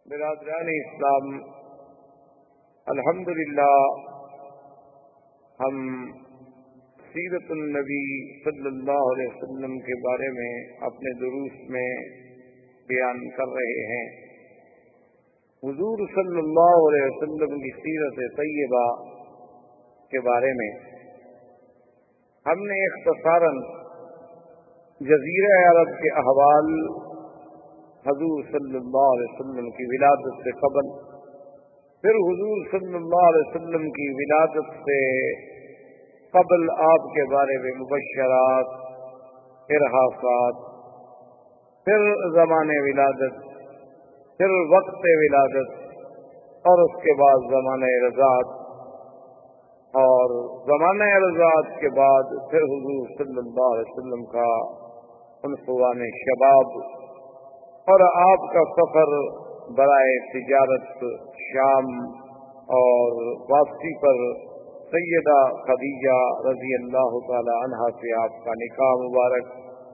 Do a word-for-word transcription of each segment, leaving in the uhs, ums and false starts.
برادران اسلام، الحمدللہ ہم سیرت النبی صلی اللہ علیہ وسلم کے بارے میں اپنے دروس میں بیان کر رہے ہیں۔ حضور صلی اللہ علیہ وسلم کی سیرت طیبہ کے بارے میں ہم نے اختصاراً جزیرہ عرب کے احوال، حضور صلی اللہ علیہ وسلم کی ولادت سے قبل، پھر حضور صلی اللہ علیہ وسلم کی ولادت سے قبل آپ کے بارے میں مبشرات، ارہاسات، پھر زمان ولادت، پھر وقت ولادت، اور اس کے بعد زمانہ رضاعت، اور زمانہ رضاعت کے بعد پھر حضور صلی اللہ علیہ وسلم کا عنفوان شباب اور آپ کا سفر برائے تجارت شام اور واپسی پر سیدہ خدیجہ رضی اللہ تعالی عنہا سے آپ کا نکاح مبارک،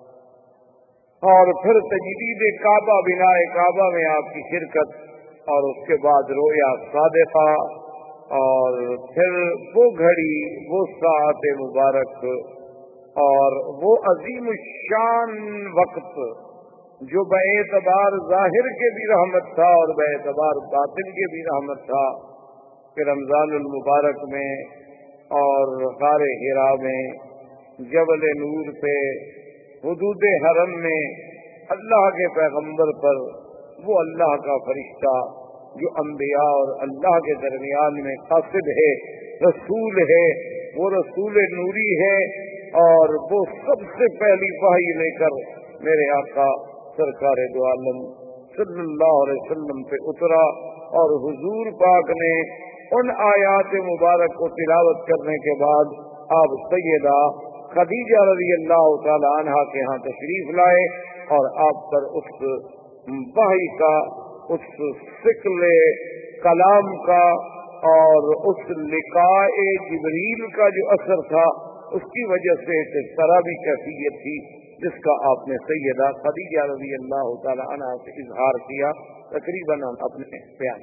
اور پھر تجدید کعبہ، بناء کعبہ میں آپ کی شرکت، اور اس کے بعد رویا صادقہ، اور پھر وہ گھڑی، وہ ساعت مبارک اور وہ عظیم الشان وقت جو بے اعتبار ظاہر کے بھی رحمت تھا اور بے اعتبار باطن کے بھی رحمت تھا، کہ رمضان المبارک میں اور غار حرا میں، جبل نور پہ، حدود حرم میں اللہ کے پیغمبر پر وہ اللہ کا فرشتہ جو انبیاء اور اللہ کے درمیان میں قاصد ہے، رسول ہے، وہ رسول نوری ہے، اور وہ سب سے پہلی وحی لے کر میرے آقا سرکار دو عالم صلی اللہ علیہ وسلم پہ اترا، اور حضور پاک نے ان آیات مبارک کو تلاوت کرنے کے بعد آپ سیدہ خدیجہ رضی اللہ تعالی عنہا کے ہاں تشریف لائے، اور آپ پر اس وحی کا، اس ثقل کلام کا اور اس لقاء جبریل کا جو اثر تھا، اس کی وجہ سے اس طرح بھی کیفیت تھی جس کا آپ نے سیدہ خدیجہ رضی اللہ تعالی عنہا سے اظہار کیا تقریباً اپنے بیان۔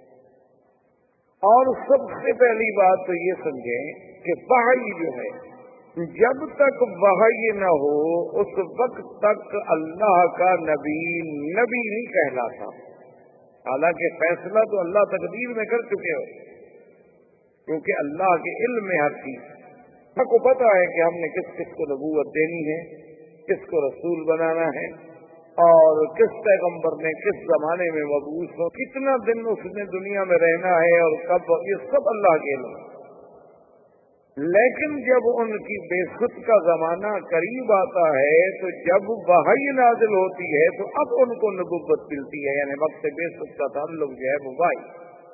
اور سب سے پہلی بات تو یہ سمجھیں کہ وحی جو ہے، جب تک وحی نہ ہو اس وقت تک اللہ کا نبی نبی نہیں کہلاتا، حالانکہ فیصلہ تو اللہ تقدیر میں کر چکے ہو، کیونکہ اللہ کے علم میں ہر چیز سب کو پتا ہے کہ ہم نے کس کس کو نبوت دینی ہے، کس کو رسول بنانا ہے، اور کس پیغمبر نے کس زمانے میں مبعوث ہو، کتنا دن اس نے دنیا میں رہنا ہے، اور کب، یہ سب اللہ کے علم۔ لیکن جب ان کی بعثت کا زمانہ قریب آتا ہے، تو جب وحی نازل ہوتی ہے تو اب ان کو نبوت ملتی ہے، یعنی وقت بعثت کا تعلق جو ہے وہ وحی۔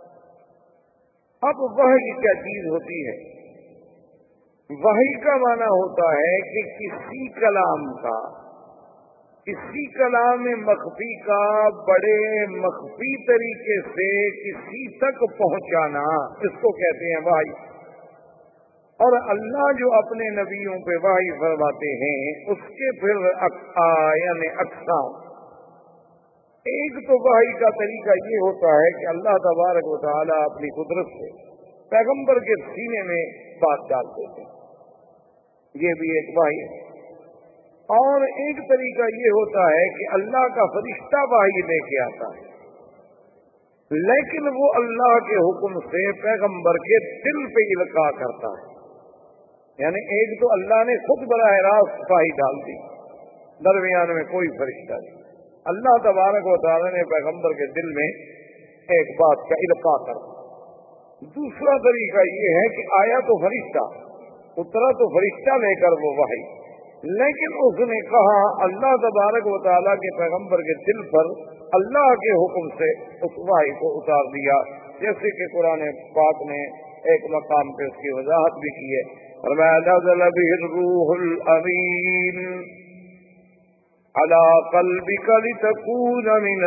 اب وحی کیا چیز ہوتی ہے؟ وحی کا معنی ہوتا ہے کہ کسی کلام کا، کسی کلام مخفی کا بڑے مخفی طریقے سے کسی تک پہنچانا، اس کو کہتے ہیں وحی۔ اور اللہ جو اپنے نبیوں پہ وحی فرماتے ہیں، اس کے پھر یعنی اقسام۔ ایک تو وحی کا طریقہ یہ ہوتا ہے کہ اللہ تبارک و تعالیٰ اپنی قدرت سے پیغمبر کے سینے میں بات ڈال دیتے ہیں، یہ بھی ایک وحی ہے۔ اور ایک طریقہ یہ ہوتا ہے کہ اللہ کا فرشتہ وحی لے کے آتا ہے، لیکن وہ اللہ کے حکم سے پیغمبر کے دل پہ القاء کرتا ہے، یعنی ایک تو اللہ نے خود براہ راست وحی ڈال دی، درمیان میں کوئی فرشتہ نہیں، اللہ تبارک و تعالیٰ نے پیغمبر کے دل میں ایک بات کا القاء کر دیا۔ دوسرا طریقہ یہ ہے کہ آیا تو فرشتہ، اترا تو فرشتہ لے کر وہ وحی، لیکن اس نے کہا اللہ تبارک و تعالیٰ کے پیغمبر کے دل پر اللہ کے حکم سے اس وحی کو اتار دیا، جیسے کہ قرآن پاک نے ایک مقام پہ اس کی وضاحت بھی کی ہے، فرمایا نزل به الروح الامین علی قلبک لتکون من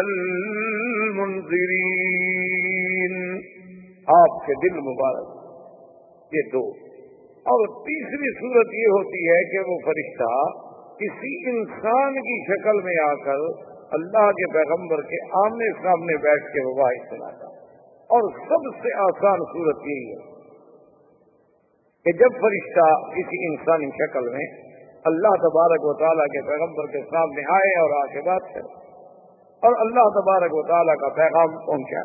المنذرین، آپ کے دل مبارک، یہ دو۔ اور تیسری صورت یہ ہوتی ہے کہ وہ فرشتہ کسی انسان کی شکل میں آ کر اللہ کے پیغمبر کے آمنے سامنے بیٹھ کے وہ واحد سناتا ہے۔ اور سب سے آسان صورت یہی ہے کہ جب فرشتہ کسی انسانی شکل میں اللہ تبارک و تعالیٰ کے پیغمبر کے سامنے آئے اور آ کے بات کرے اور اللہ تبارک و تعالیٰ کا پیغام پہنچا،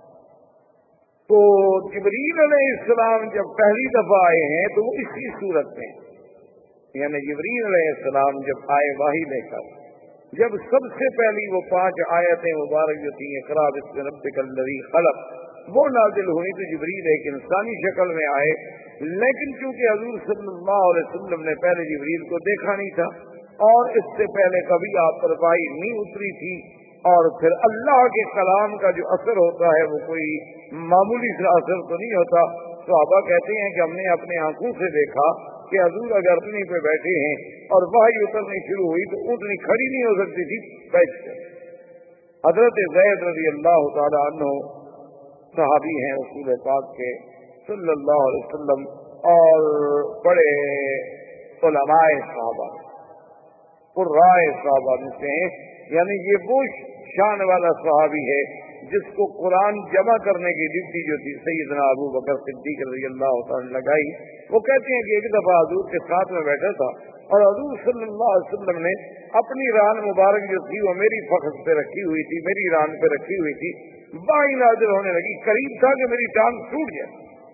تو جبریل علیہ السلام جب پہلی دفعہ آئے ہیں تو وہ اسی صورت میں، یعنی جبریل علیہ السلام جب آئے وحی لے کر، جب سب سے پہلی وہ پانچ آیتیں مبارک جو تھیں اقرا باسم ربک الذی خلق وہ نازل ہوئی تو جبریل ایک انسانی شکل میں آئے، لیکن چونکہ حضور صلی اللہ علیہ وسلم نے پہلے جبریل کو دیکھا نہیں تھا اور اس سے پہلے کبھی آپ پر وحی نہیں اتری تھی، اور پھر اللہ کے کلام کا جو اثر ہوتا ہے وہ کوئی معمولی سا اثر تو نہیں ہوتا۔ صحابہ کہتے ہیں کہ ہم نے اپنے آنکھوں سے دیکھا کہ حضور اگر اونٹنی پہ بیٹھے ہیں اور وحی اترنی شروع ہوئی تو اونٹنی کھڑی نہیں ہو سکتی تھی، بیٹھ گئے۔ حضرت زید رضی اللہ تعالی عنہ صحابی ہیں رسول پاک کے صلی اللہ علیہ وسلم اور بڑے علماء صحابہ قرائے صحابہ میں سے ہیں، یعنی یہ وہ شان والا صحابی ہے جس کو قرآن جمع کرنے کی ڈیوٹی جو تھی سیدنا ابو بکر صدیق رضی اللہ تعالی لگائی۔ وہ کہتے ہیں کہ ایک دفعہ حضور کے ساتھ میں بیٹھا تھا اور حضور صلی اللہ علیہ وسلم نے اپنی ران مبارک جو تھی وہ میری فخذ پہ رکھی ہوئی تھی، میری ران پہ رکھی ہوئی تھی، وحی نازل ہونے لگی، قریب تھا کہ میری ٹانگ ٹوٹ جائے۔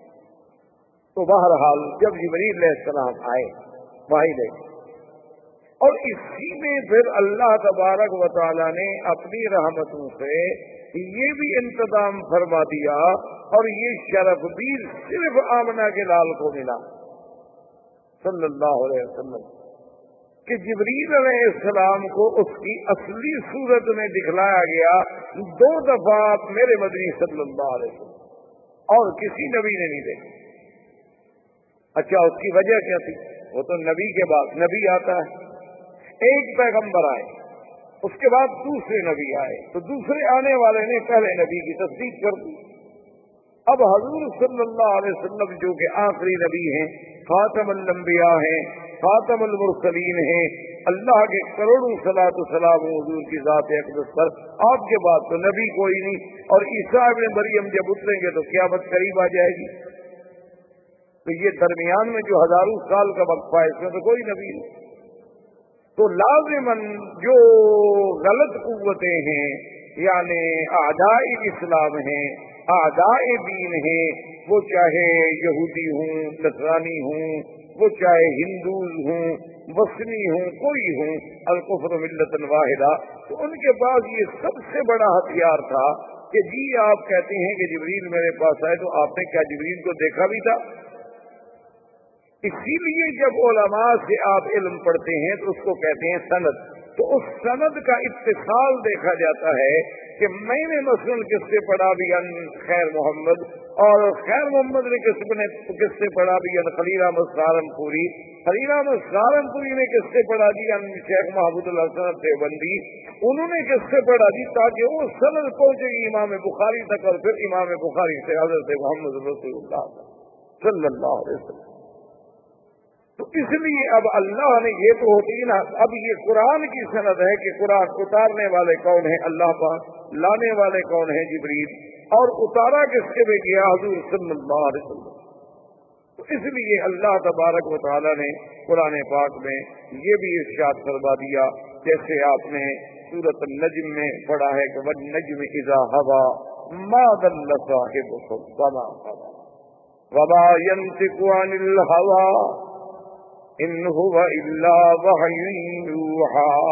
تو بہرحال جب جبریل علیہ السلام آئے وحی لے اور اسی میں پھر اللہ تبارک و تعالی نے اپنی رحمتوں سے یہ بھی انتظام فرما دیا اور یہ شرف بھی صرف آمنہ کے لال کو ملا صلی اللہ علیہ وسلم کہ جبریل علیہ السلام کو اس کی اصلی صورت میں دکھلایا گیا دو دفعہ میرے مدنی صلی اللہ علیہ وسلم، اور کسی نبی نے نہیں دیکھا۔ اچھا اس کی وجہ کیا تھی؟ وہ تو نبی کے بعد نبی آتا ہے، ایک پیغمبر آئے اس کے بعد دوسرے نبی آئے تو دوسرے آنے والے نے پہلے نبی کی تصدیق کر دی۔ اب حضور صلی اللہ علیہ وسلم جو کہ آخری نبی ہیں، خاتم الانبیاء ہیں، خاتم المرسلین ہیں، اللہ کے کروڑوں صلاۃ و سلام حضور کی ذات اقدس پر، آپ کے بعد تو نبی کوئی نہیں، اور عیسیٰ ابن مریم جب اتریں گے تو قیامت قریب آ جائے گی، تو یہ درمیان میں جو ہزاروں سال کا وقفہ ہے اس میں تو کوئی نبی نہیں۔ تو لازماً جو غلط قوتیں ہیں یعنی اعداء اسلام ہیں، اعداء دین ہیں، وہ چاہے یہودی ہوں، نصرانی ہوں، وہ چاہے ہندوز ہوں، وثنی ہوں، کوئی ہوں، الکفر ملت واحدہ، تو ان کے پاس یہ سب سے بڑا ہتھیار تھا کہ جی آپ کہتے ہیں کہ جبریل میرے پاس آئے تو آپ نے کیا جبریل کو دیکھا بھی تھا؟ اسی لیے جب علماء سے آپ علم پڑھتے ہیں تو اس کو کہتے ہیں سند، تو اس سند کا اتصال دیکھا جاتا ہے کہ میں نے مثلاً کس سے پڑھا بھی ان خیر محمد، اور خیر محمد نے کس نے کس سے پڑھا بھی ان خلیل احمد سہارنپوری، خلیل احمد سہارنپوری نے کس سے پڑھا دی ان شیخ محمود الحسن دیوبندی، انہوں نے کس سے پڑھا دی، تاکہ وہ سند پہنچے گی امام بخاری تک اور پھر امام بخاری سے حضرت محمد رسول اللہ صلی اللہ علیہ وسلم۔ تو اس لیے اب اللہ نے یہ تو ہوتی نا، اب یہ قرآن کی سند ہے کہ قرآن اتارنے والے کون ہیں؟ اللہ پاک، لانے والے کون ہیں؟ جبریل، اور اتارا کس کے بھی گیا؟ حضور صلی اللہ علیہ وسلم۔ تو اس لیے اللہ تبارک و تعالی نے قرآن پاک میں یہ بھی ارشاد فرما دیا، جیسے آپ نے سورۃ النجم میں پڑھا ہے کہ والنجم اذا ہوا ما ضل صاحبكم وما غوى وما ينطق عن الهوى ان هو الا وحی یوحی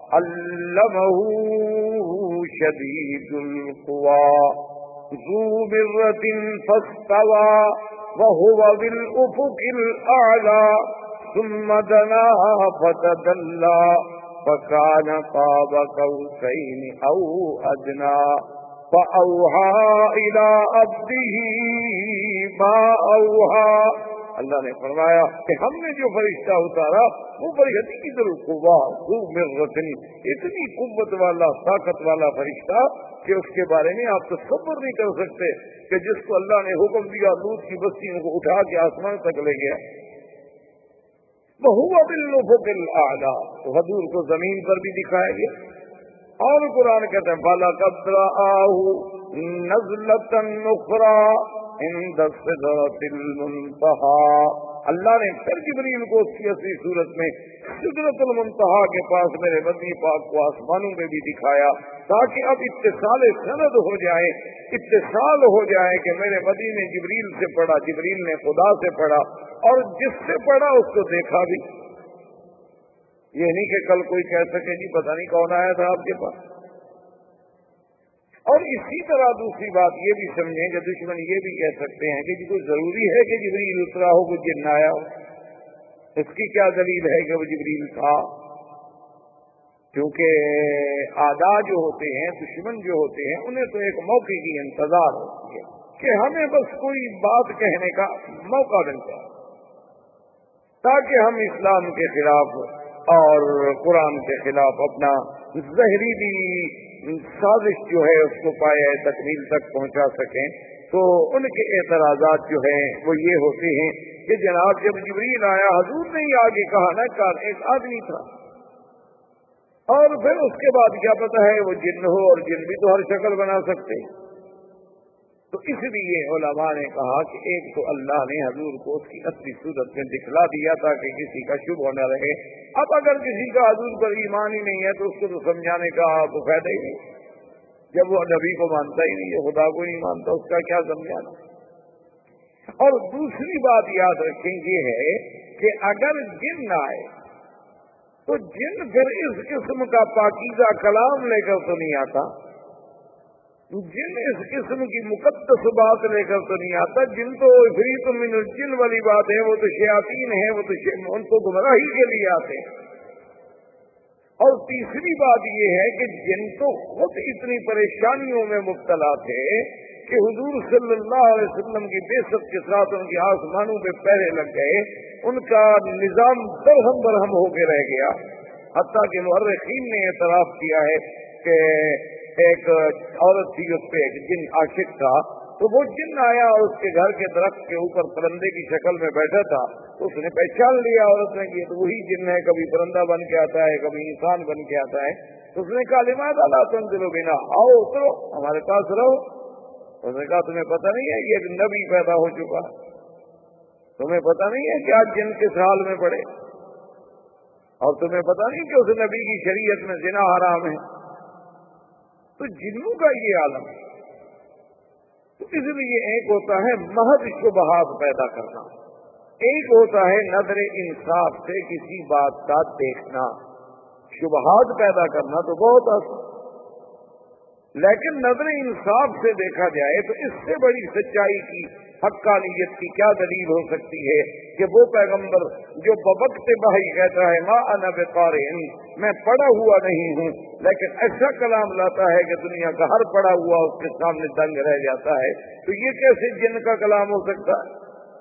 علمه شدید القوى ذو مرة فاستوى وهو بالافق الاعلى ثم دنا فتدلى فكان قاب قوسين او ادنى فاوحى الى عبده ما اوحى۔ اللہ نے فرمایا کہ ہم نے جو فرشتہ اتارا وہ شدید القویٰ ذو مرۃ، اتنی قوت والا طاقت والا فرشتہ کہ اس کے بارے میں آپ تصور نہیں کر سکتے کہ جس کو اللہ نے حکم دیا لوط کی بستیوں کو اٹھا کے آسمان تک لے گیا۔ وَهُوَ بِالْأُفُقِ الْأَعْلَىٰ، حضور کو زمین پر بھی دکھایا گیا اور قرآن کہتے ہیں فَلَقَدْ رَآهُ نَزْلَةً أُخْرَىٰ عِندَ السِّدْرَةِ الْمُنتَهَىٰ، اللہ نے پھر جبریل کو اس کی اصلی صورت میں سدرۃ المنتہا کے پاس میرے مدنی پاک کو آسمانوں میں بھی دکھایا، تاکہ اب اتصال سند ہو جائے، اتصال ہو جائے کہ میرے مدنی نے جبریل سے پڑھا، جبریل نے خدا سے پڑھا، اور جس سے پڑھا اس کو دیکھا بھی۔ یہ نہیں کہ کل کوئی کہہ سکے جی پتہ نہیں کون آیا تھا آپ کے پاس۔ اور اسی طرح دوسری بات یہ بھی سمجھیں کہ دشمن یہ بھی کہہ سکتے ہیں کہ جی کوئی ضروری ہے کہ جبریل اترا ہو، کوئی جن آیا ہو، اس کی کیا دلیل ہے کہ وہ جبریل تھا؟ کیونکہ اعداء جو ہوتے ہیں، دشمن جو ہوتے ہیں، انہیں تو ایک موقع کی انتظار ہوتی ہے کہ ہمیں بس کوئی بات کہنے کا موقع مل جائے تاکہ ہم اسلام کے خلاف اور قرآن کے خلاف اپنا زہریلی سازش جو ہے اس کو پائے تکمیل تک پہنچا سکیں۔ تو ان کے اعتراضات جو ہیں وہ یہ ہوتے ہیں کہ جناب جب جبریل آیا حضور نے ہی آگے کہا نا کار ایک آدمی تھا، اور پھر اس کے بعد کیا پتہ ہے وہ جن ہو، اور جن بھی تو ہر شکل بنا سکتے۔ تو اس لیے علماء نے کہا کہ ایک تو اللہ نے حضور کو اس کی اصلی صورت میں دکھلا دیا تاکہ کسی کا شبہ نہ رہے۔ اب اگر کسی کا حضور پر ایمان ہی نہیں ہے تو اس کو تو سمجھانے کا تو فائدہ ہی نہیں، جب وہ نبی کو مانتا ہی نہیں ہے، خدا کو نہیں مانتا، اس کا کیا سمجھانا۔ اور دوسری بات یاد رکھیں یہ ہے کہ اگر جن آئے تو جن پھر اس قسم کا پاکیزہ کلام لے کر تو نہیں آتا، جن اس قسم کی مقدس بات لے کر تو نہیں آتا، جن تو عفریت من الجن والی بات ہے، وہ تو شیاطین ہیں، وہ تو ان کو گمراہی کے لیے آتے ہیں۔ اور تیسری بات یہ ہے کہ جن تو خود اتنی پریشانیوں میں مبتلا تھے کہ حضور صلی اللہ علیہ وسلم کی بعثت کے ساتھ ان کے آسمانوں پہ پہرے لگ گئے، ان کا نظام درہم برہم ہو کے رہ گیا، حتیٰ کہ مورخین نے اعتراف کیا ہے کہ ایک عورت تھی اس پہ ایک جن عاشق تھا، تو وہ جن آیا اور اس کے گھر کے درخت کے اوپر پرندے کی شکل میں بیٹھا تھا، تو اس نے پہچان لیا عورت نے کہ یہ تو وہی جن ہے، کبھی پرندہ بن کے آتا ہے کبھی انسان بن کے آتا ہے۔ تو اس نے کہا لماذا لا تنزلوا بنا، آؤ اترو ہمارے پاس رہو۔ اس نے کہا تمہیں پتہ نہیں ہے کہ ایک نبی پیدا ہو چکا، تمہیں پتہ نہیں ہے کہ آج جن کس حال میں پڑے، اور تمہیں پتہ نہیں کہ اس نبی کی شریعت میں زنا حرام ہے۔ تو جنوں کا یہ عالم ہے۔ تو اس لیے ایک ہوتا ہے محض شبہات پیدا کرنا، ایک ہوتا ہے نظر انصاف سے کسی بات کا دیکھنا۔ شبہات پیدا کرنا تو بہت آسان، لیکن نظر انصاف سے دیکھا جائے تو اس سے بڑی سچائی کی حقانیت کی کیا دلیل ہو سکتی ہے کہ وہ پیغمبر جو بوقت وحی کہتا ہے ما انا بقارئ، میں پڑھا ہوا نہیں ہوں، لیکن ایسا کلام لاتا ہے کہ دنیا کا ہر پڑھا ہوا اس کے سامنے دنگ رہ جاتا ہے، تو یہ کیسے جن کا کلام ہو سکتا ہے؟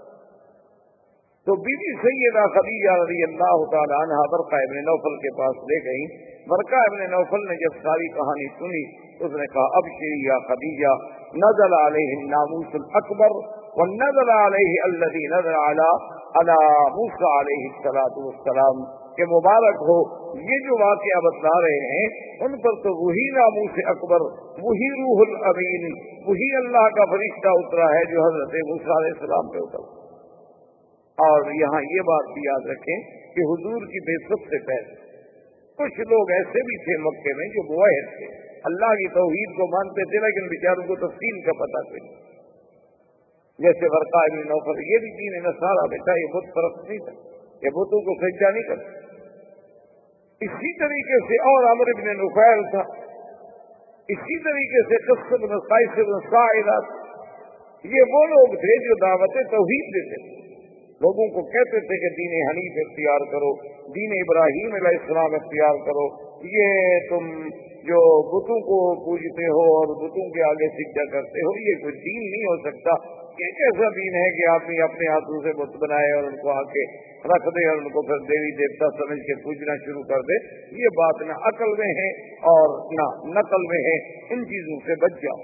تو بی بی سیدہ خدیجہ رضی اللہ تعالی عنہا ورقہ ابن نوفل کے پاس لے گئی۔ ورقہ ابن نوفل نے جب ساری کہانی سنی اس نے کہا ابشری یا خدیجہ، نزل علیہ الناموس الاکبر ونزل علیہ الذی نزل علی علی موسیٰ علیہ السلام، کہ مبارک ہو یہ جو واقعہ بتلا رہے ہیں ان پر تو وہی ناموس اکبر، وہی روح الامین، وہی اللہ کا فرشتہ اترا ہے جو حضرت موسیٰ علیہ السلام پہ اترا۔ اور یہاں یہ بات بھی یاد رکھیں کہ حضور کی بعثت سے پہلے کچھ لوگ ایسے بھی تھے مکے میں جو موحد تھے، اللہ کی توحید کو مانتے تھے، لیکن بیچاروں کو تفصیل کا پتہ تھا، جیسے ورقہ ابن نوفل، یہ بھی دین نصارہ بیٹا، یہ بت پرست نہیں تھا، یہ بتوں کو سجدہ نہیں کرتا۔ اسی طریقے سے اور عمرو بن نفیل تھا، اسی طریقے سے قص بن قیس بن ساعدہ، یہ وہ لوگ تھے جو دعوت توحید دیتے تھے، لوگوں کو کہتے تھے کہ دین حنیف اختیار کرو، دین ابراہیم علیہ السلام اختیار کرو، یہ تم جو بتوں کو پوجتے ہو اور بتوں کے آگے سجدہ کرتے ہو یہ کوئی دین نہیں ہو سکتا۔ یہ ایسا دین ہے کہ آدمی اپنے ہاتھوں سے بت بنائے اور ان کو آ کے رکھ دے اور ان کو پھر دیوی دیوتا سمجھ کے پوجنا شروع کر دے، یہ بات نہ عقل میں ہے اور نہ نقل میں ہے، ان چیزوں سے بچ جاؤ۔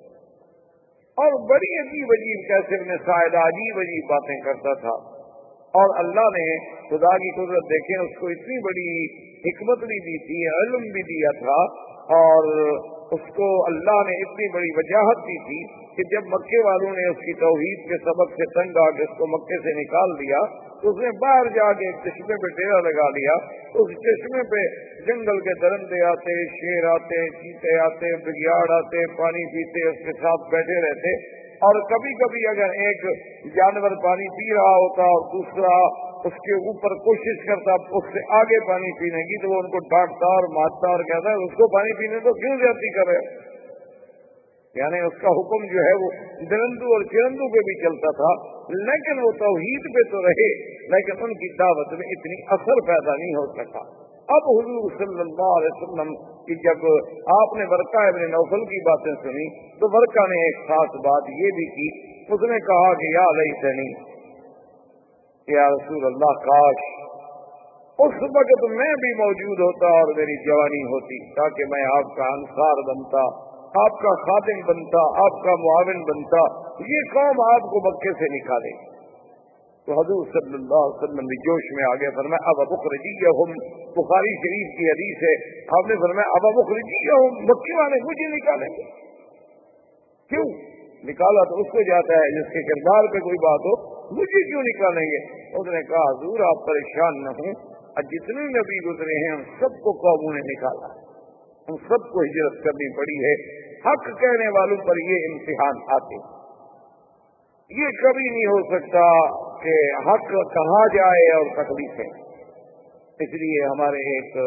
اور بڑی عجیب عجیب کیسے ابن ساعدہ عجیب عجیب باتیں کرتا تھا، اور اللہ نے خدا کی قدرت دیکھیں اس کو اتنی بڑی حکمت بھی دی تھی، علم بھی دیا تھا، اور اس کو اللہ نے اتنی بڑی وجاہت دی تھی کہ جب مکے والوں نے اس کی توحید کے سبب سے تنگ آ کے اس کو مکے سے نکال دیا تو اس نے باہر جا کے ایک چشمے پہ ڈیرا لگا لیا. اس چشمے پہ جنگل کے درندے آتے، شیر آتے، چیتے آتے، بگیاڑ آتے، پانی پیتے، اس کے ساتھ بیٹھے رہتے. اور کبھی کبھی اگر ایک جانور پانی پی رہا ہوتا اور دوسرا اس کے اوپر کوشش کرتا اس سے آگے پانی پینے کی تو وہ ان کو ڈانٹتا اور مارتا اور کہتا ہے اس کو پانی پینے تو کیوں زیادتی کر رہے. یعنی اس کا حکم جو ہے وہ درندو اور چرندو پہ بھی چلتا تھا، لیکن وہ توحید پہ تو رہے، لیکن ان کی دعوت میں اتنی اثر پیدا نہیں ہو سکا. اب حضور صلی اللہ علیہ وسلم کی جب آپ نے ورقہ ابن نوفل کی باتیں سنی تو ورقہ نے ایک خاص بات یہ بھی کی. اس نے کہا کہ یا لیتنی، یا رسول اللہ، کاش اس وقت میں بھی موجود ہوتا اور میری جوانی ہوتی تاکہ میں آپ کا انصار بنتا، آپ کا خادم بنتا، آپ کا معاون بنتا، یہ قوم آپ کو مکے سے نکالے. تو حضور صلی اللہ علیہ وسلم بھی جوش میں آگے فرمایا اب مخرجیہم، بخاری شریف کی حدیث ہے، آپ نے فرمایا اب مخرجیہم، مکے والے مجھے نکالیں گے. کیوں نکالا تو اس کو جاتا ہے جس کے کردار پہ کوئی بات ہو، مجھے کیوں نکالیں گے؟ اس نے کہا حضور آپ پریشان نہ ہوں، جتنے نبی گزرے ہیں ہم سب کو قوموں نے نکالا، ہم سب کو ہجرت کرنی پڑی ہے. حق کہنے والوں پر یہ امتحان آتے، یہ کبھی نہیں ہو سکتا کہ حق کہا جائے اور تکلیفیں. اس لیے ہمارے ایک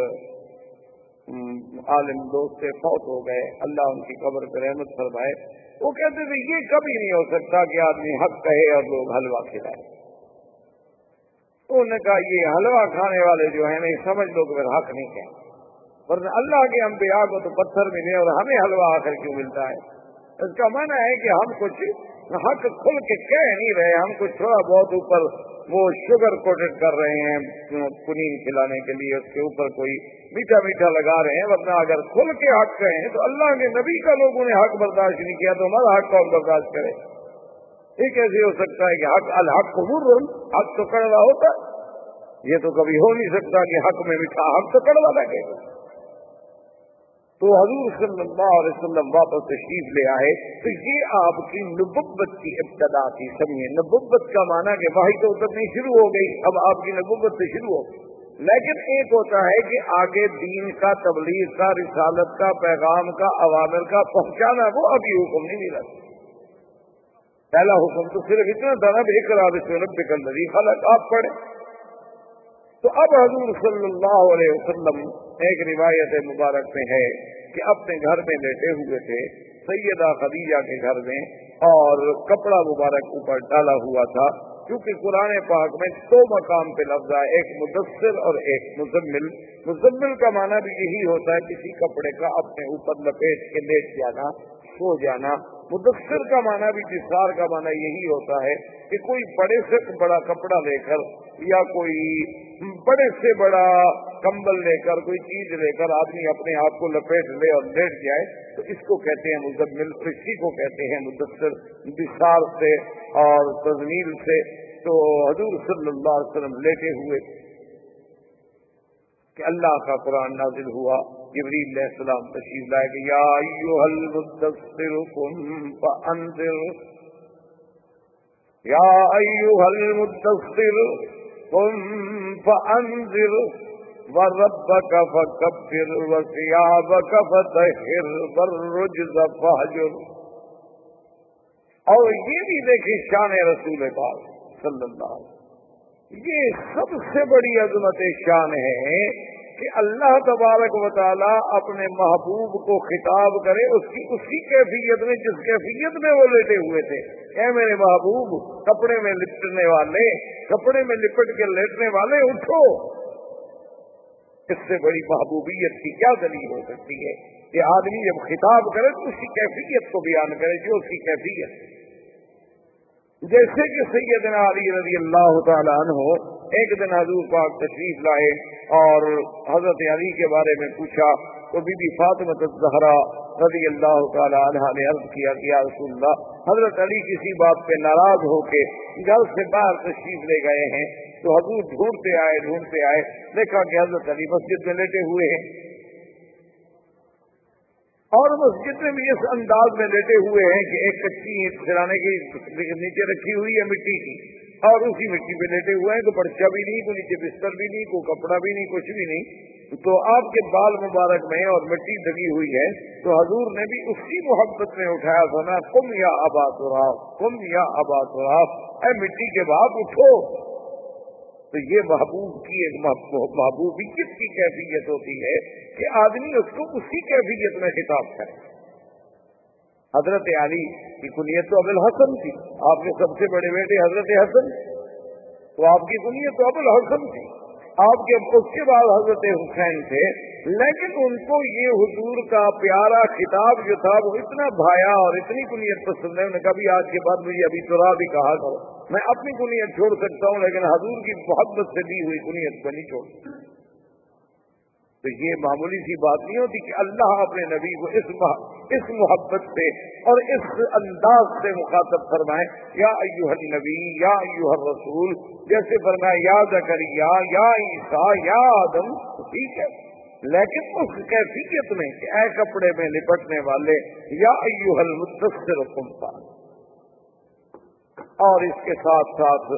عالم دوست سے فوت ہو گئے، اللہ ان کی قبر پہ رحمت فرمائے. وہ کہتے تھے یہ کبھی نہیں ہو سکتا کہ آدمی حق کہے اور لوگ حلوہ کھلائے. انہوں نے کہا یہ حلوہ کھانے والے جو ہیں نہیں سمجھ لو کہ پھر حق نہیں کہیں، ورنہ اللہ کے انبیاء کو تو پتھر ملے اور ہمیں حلوہ آخر کیوں ملتا ہے. اس کا معنی ہے کہ ہم کچھ حق کھل کے کہہ نہیں رہے، ہم کچھ تھوڑا بہت اوپر وہ شوگر کوٹڈ کر رہے ہیں کنین کھلانے کے لیے، اس کے اوپر کوئی میٹھا میٹھا لگا رہے ہیں. ورنہ اگر کھل کے حق کہیں تو اللہ کے نبی کا لوگوں نے حق برداشت نہیں کیا تو ہمارا حق کون برداشت کرے. یہ کیسے ہو سکتا ہے کہ حق الحق مر، حق تو کڑوا ہوتا ہے؟ یہ تو کبھی ہو نہیں سکتا کہ حق میں میٹھا، حق تو کڑوا لگے گا. تو حضور صلی اللہ علیہ وسلم واپس تشریف لے آئے تو یہ آپ کی نبوت کی ابتدا تھی. سمجھے نبوت کا معنی کہ وحی تو اترنی شروع ہو گئی، اب آپ کی نبوت سے شروع ہو گئی. لیکن ایک ہوتا ہے کہ آگے دین کا، تبلیغ کا، رسالت کا، پیغام کا، اوامر کا پہنچانا، وہ ابھی حکم نہیں ملا. پہلا حکم تو صرف اتنا تھا نا اقرأ باسم ربک الذی خلق، آپ پڑھیں. تو اب حضور صلی اللہ علیہ وسلم ایک روایت مبارک میں ہے کہ اپنے گھر میں لیٹے ہوئے تھے سیدہ خدیجہ کے گھر میں، اور کپڑا مبارک اوپر ڈالا ہوا تھا. کیونکہ قرآن پاک میں دو مقام پہ لفظ ہے، ایک مدثر اور ایک مزمل. مزمل کا معنی بھی یہی ہوتا ہے کسی کپڑے کا اپنے اوپر لپیٹ کے لیٹ جانا، سو جانا. مدثر کا معنی بھی، جسار کا معنی یہی ہوتا ہے کہ کوئی بڑے سے بڑا کپڑا لے کر یا کوئی بڑے سے بڑا کمبل لے کر، کوئی چیز لے کر آدمی اپنے آپ کو لپیٹ لے اور لیٹ جائے تو اس کو کہتے ہیں مزمل، اسی کو کہتے ہیں مدثر، بسار سے اور تزمیل سے. تو حضور صلی اللہ علیہ وسلم لیٹے ہوئے کہ اللہ کا قرآن نازل ہوا. جبریل علیہ السلام تشریف لائے کہ یا ایھا المدثر قم فانذر، یا ایھا المدثر قم فانذر وربک فکبر وثیابک فطہر والرجز فہجر. اور یہ بھی دیکھیں شان رسول پاک صلی اللہ علیہ وسلم، یہ سب سے بڑی عظمت شان ہے کہ اللہ تبارک و تعالی اپنے محبوب کو خطاب کرے اس کی اسی کیفیت میں جس کیفیت میں وہ لیٹے ہوئے تھے. اے میرے محبوب، کپڑے میں لپٹنے والے، کپڑے میں لپٹ کے لیٹنے والے، اٹھو. اس سے بڑی محبوبیت کی کیا دلیل ہو سکتی ہے کہ آدمی جب خطاب کرے تو اس کی کیفیت کو بیان کرے جو اس کی کیفیت. جیسے کہ سیدنا علی رضی اللہ تعالیٰ عنہ ایک دن حضور پاک تشریف لائے اور حضرت علی کے بارے میں پوچھا تو بی بی فاطمہ الزہرا رضی اللہ تعالی عنہ نے عرض کیا کہ یا رسول اللہ، حضرت علی کسی بات پہ ناراض ہو کے گھر سے باہر تشریف لے گئے ہیں، تو حضور ڈھونڈتے آئے ڈھونڈتے آئے دیکھا کہ حضرت علی مسجد میں لیٹے ہوئے ہیں، اور مسجد میں بھی اس انداز میں لیٹے ہوئے ہیں کہ ایک کچی اینٹ سرانے کے نیچے رکھی ہوئی ہے مٹی کی، اور اسی مٹی پہ لیٹے ہوئے ہیں، کوئی پرچا بھی نہیں، کوئی نیچے بستر بھی نہیں، کوئی کپڑا بھی نہیں، کچھ بھی نہیں، تو آپ کے بال مبارک میں اور مٹی ڈگی ہوئی ہے، تو حضور نے بھی اسی محبت میں اٹھایا سنا، قم یا ابا تراب، قم یا ابا تراب، اے مٹی کے باپ اٹھو۔ تو یہ محبوب کی ایک محبوبیت کی کیفیت ہوتی ہے کہ آدمی اس کو اسی کیفیت میں خطاب کرے۔ حضرت علی کی کنیت تو ابو الحسن تھی، آپ کے سب سے بڑے بیٹے حضرت حسن، تو آپ کی کنیت تو ابو الحسن تھی، آپ کے اس کے بعد حضرت حسین تھے، لیکن ان کو یہ حضور کا پیارا خطاب جو تھا وہ اتنا بھایا اور اتنی کنیت پسند ہے، انہوں نے کبھی آج کے بعد مجھے ابھی ترا بھی کہا کرو، میں اپنی کنیت چھوڑ سکتا ہوں لیکن حضور کی محبت سے دی ہوئی کنیت کو نہیں چھوڑ سکتا۔ تو یہ معمولی سی بات نہیں ہوتی کہ اللہ اپنے نبی کو اس اس محبت سے اور اس انداز سے مخاطب فرمائے، یا ایھا النبی یا ایھا الرسول، جیسے فرمائے یا زکریا یا عیسیٰ یا آدم، ٹھیک ہے، لیکن اس کیفیت میں کہ اے کپڑے میں لپٹنے والے، یا ایھا المدثر قم فانذر۔ اور اس کے ساتھ ساتھ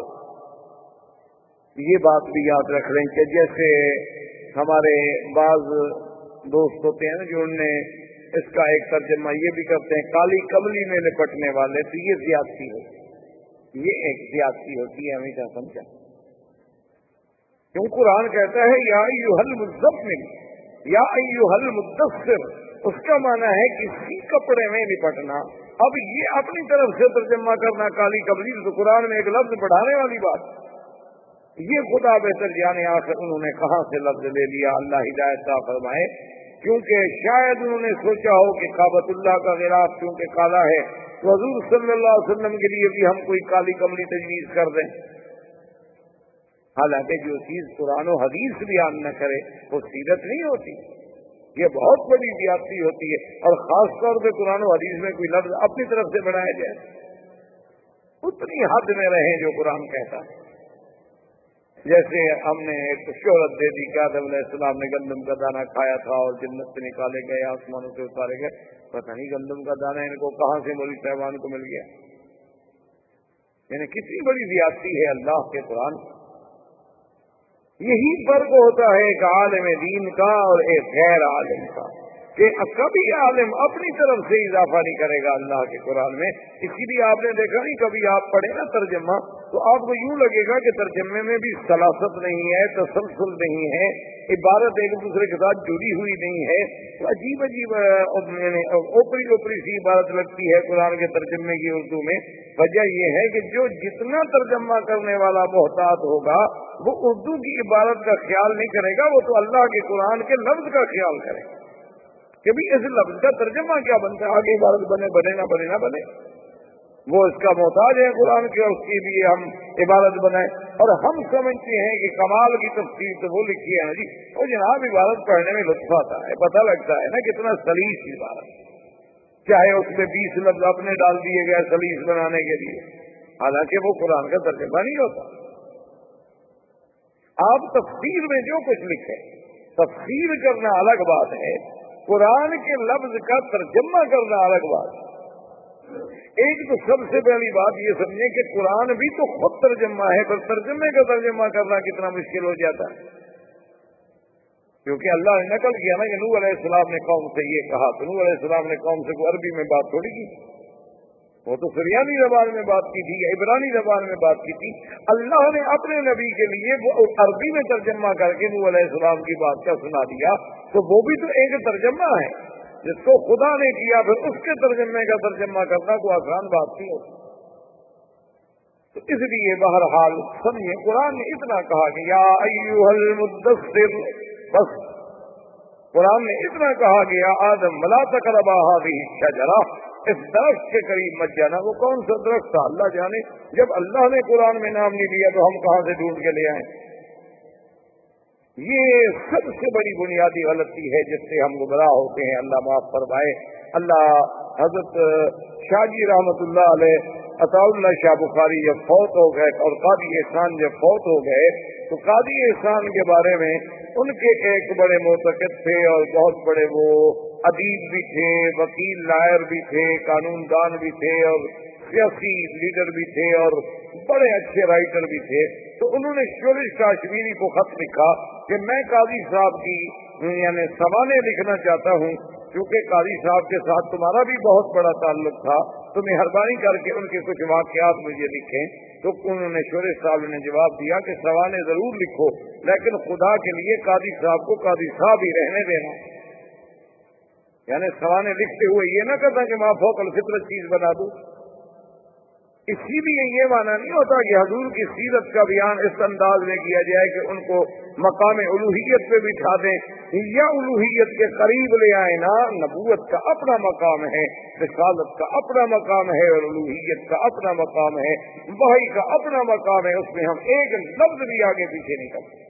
یہ بات بھی یاد رکھ لیں کہ جیسے ہمارے بعض دوست ہوتے ہیں جو ان نے اس کا ایک ترجمہ یہ بھی کرتے ہیں کالی کملی میں لپٹنے والے، تو یہ زیادتی ہوتی، یہ ایک زیادتی ہوتی ہے، ہمیشہ سمجھا، کیوں قرآن کہتا ہے یا ایھا المزمل یا ایھا المدثر، اس کا معنی ہے کسی کپڑے میں لپٹنا۔ اب یہ اپنی طرف سے ترجمہ کرنا کالی کملی، تو قرآن میں ایک لفظ بڑھانے والی بات، یہ خدا بہتر جانے آخر انہوں نے کہاں سے لفظ لے لیا، اللہ ہدایت عطا فرمائے، کیونکہ شاید انہوں نے سوچا ہو کہ کعبۃ اللہ کا غلاف کیونکہ کالا ہے تو حضور صلی اللہ علیہ وسلم کے لیے بھی ہم کوئی کالی کملی تجویز کر دیں، حالانکہ جو چیز قرآن و حدیث بیان نہ کرے وہ سیرت نہیں ہوتی، یہ بہت بڑی زیادتی ہوتی ہے، اور خاص طور پہ قرآن و حدیث میں کوئی لفظ اپنی طرف سے بڑھایا جائے، اتنی حد میں رہیں جو قرآن کہتا ہے۔ جیسے ہم نے ایک شہرت دے دی کہ آدم علیہ السلام نے گندم کا دانہ کھایا تھا اور جنت سے نکالے گئے، آسمانوں سے اتارے گئے، پتہ نہیں گندم کا دانہ ان کو کہاں سے مولوی صاحبان کو مل گیا، یعنی کتنی بڑی زیادتی ہے اللہ کے قرآن۔ یہی فرق ہوتا ہے ایک عالم دین کا اور ایک غیر عالم کا، کہ کبھی عالم اپنی طرف سے اضافہ نہیں کرے گا اللہ کے قرآن میں، اسی لیے آپ نے دیکھا نہیں کبھی آپ پڑھیں نا ترجمہ تو آپ کو یوں لگے گا کہ ترجمے میں بھی سلاست نہیں ہے، تسلسل نہیں ہے، عبارت ایک دوسرے کے ساتھ جڑی ہوئی نہیں ہے، تو عجیب عجیب اوپری اوپری سی عبارت لگتی ہے قرآن کے ترجمے کی اردو میں۔ وجہ یہ ہے کہ جو جتنا ترجمہ کرنے والا محتاط ہوگا وہ اردو کی عبارت کا خیال نہیں کرے گا، وہ تو اللہ کے قرآن کے لفظ کا خیال کرے گا کہ بھی اس لفظ کا ترجمہ کیا بنتا ہے، آگے عبارت بنے بنے نہ بنے نہ بنے، وہ اس کا محتاج ہے قرآن کے، اس کے لیے ہم عبارت بنائیں، اور ہم سمجھتے ہیں کہ کمال کی تفسیر تو وہ لکھی ہے جی، اور جناب عبارت پڑھنے میں لطف آتا ہے، پتہ لگتا ہے نا کتنا سلیس عبارت، چاہے اس میں بیس لفظ اپنے ڈال دیے گئے سلیس بنانے کے لیے، حالانکہ وہ قرآن کا ترجمہ نہیں ہوتا۔ آپ تفسیر میں جو کچھ لکھیں، تفسیر کرنا الگ بات ہے، قرآن کے لفظ کا ترجمہ کرنا الگ بات ہے۔ ایک تو سب سے پہلی بات یہ سمجھیں کہ قرآن بھی تو خود ترجمہ ہے، پر ترجمے کا ترجمہ کرنا کتنا مشکل ہو جاتا ہے، کیونکہ اللہ نے نقل کیا نا کہ نوح علیہ السلام نے قوم سے یہ کہا، تو نوح علیہ السلام نے قوم سے کوئی عربی میں بات تھوڑی کی، وہ تو سریانی زبان میں بات کی تھی، عبرانی زبان میں بات کی تھی، اللہ نے اپنے نبی کے لیے وہ عربی میں ترجمہ کر کے نوح علیہ السلام کی بات کا سنا دیا، تو وہ بھی تو ایک ترجمہ ہے جس کو خدا نے کیا، پھر اس کے ترجمے کا ترجمہ کرنا کوئی آسان بات نہیں ہوتی۔ تو اس لیے بہرحال سمجھے قرآن نے اتنا کہا کہ یا ایھا المدثر، بس قرآن نے اتنا کہا کہ یا آدم لا تقربا ھذہ الشجرہ، اس درخت کے قریب مت جانا۔ وہ کون سا درخت تھا اللہ جانے، جب اللہ نے قرآن میں نام نہیں لیا تو ہم کہاں سے ڈھونڈ کے لے آئیں؟ یہ سب سے بڑی بنیادی غلطی ہے جس سے ہم گمراہ ہوتے ہیں، اللہ معاف فرمائے۔ اللہ حضرت شاہ جی رحمت اللہ علیہ عطا اللہ شاہ بخاری جب فوت ہو گئے اور قاضی احسان جب فوت ہو گئے تو قاضی احسان کے بارے میں ان کے ایک بڑے معتقد تھے اور بہت بڑے وہ ادیب بھی تھے، وکیل لائر بھی تھے، قانون دان بھی تھے اور سیاسی لیڈر بھی تھے اور بڑے اچھے رائٹر بھی تھے. تو انہوں نے شورش کاشمیری کو خط لکھا کہ میں قاضی صاحب کی یعنی سوانح لکھنا چاہتا ہوں، کیونکہ قاضی صاحب کے ساتھ تمہارا بھی بہت بڑا تعلق تھا، تو مہربانی کر کے ان کے کچھ واقعات مجھے لکھیں. تو انہوں نے شورش صاحب نے جواب دیا کہ سوانح ضرور لکھو، لیکن خدا کے لیے قاضی صاحب کو قاضی صاحب ہی رہنے دینا. یعنی سوانح لکھتے ہوئے یہ نہ کرتا کہ ماں فوق الفطرت چیز بنا دوں. اسی لیے یہ معنی نہیں ہوتا کہ حضور کی سیرت کا بیان اس انداز میں کیا جائے کہ ان کو مقام الوہیت پہ بٹھا دیں یا الوہیت کے قریب لے آئے. نا، نبوت کا اپنا مقام ہے، رسالت کا اپنا مقام ہے اور الوہیت کا اپنا مقام ہے، وحی کا اپنا مقام ہے. اس میں ہم ایک لفظ بھی آگے پیچھے نہیں کرتے.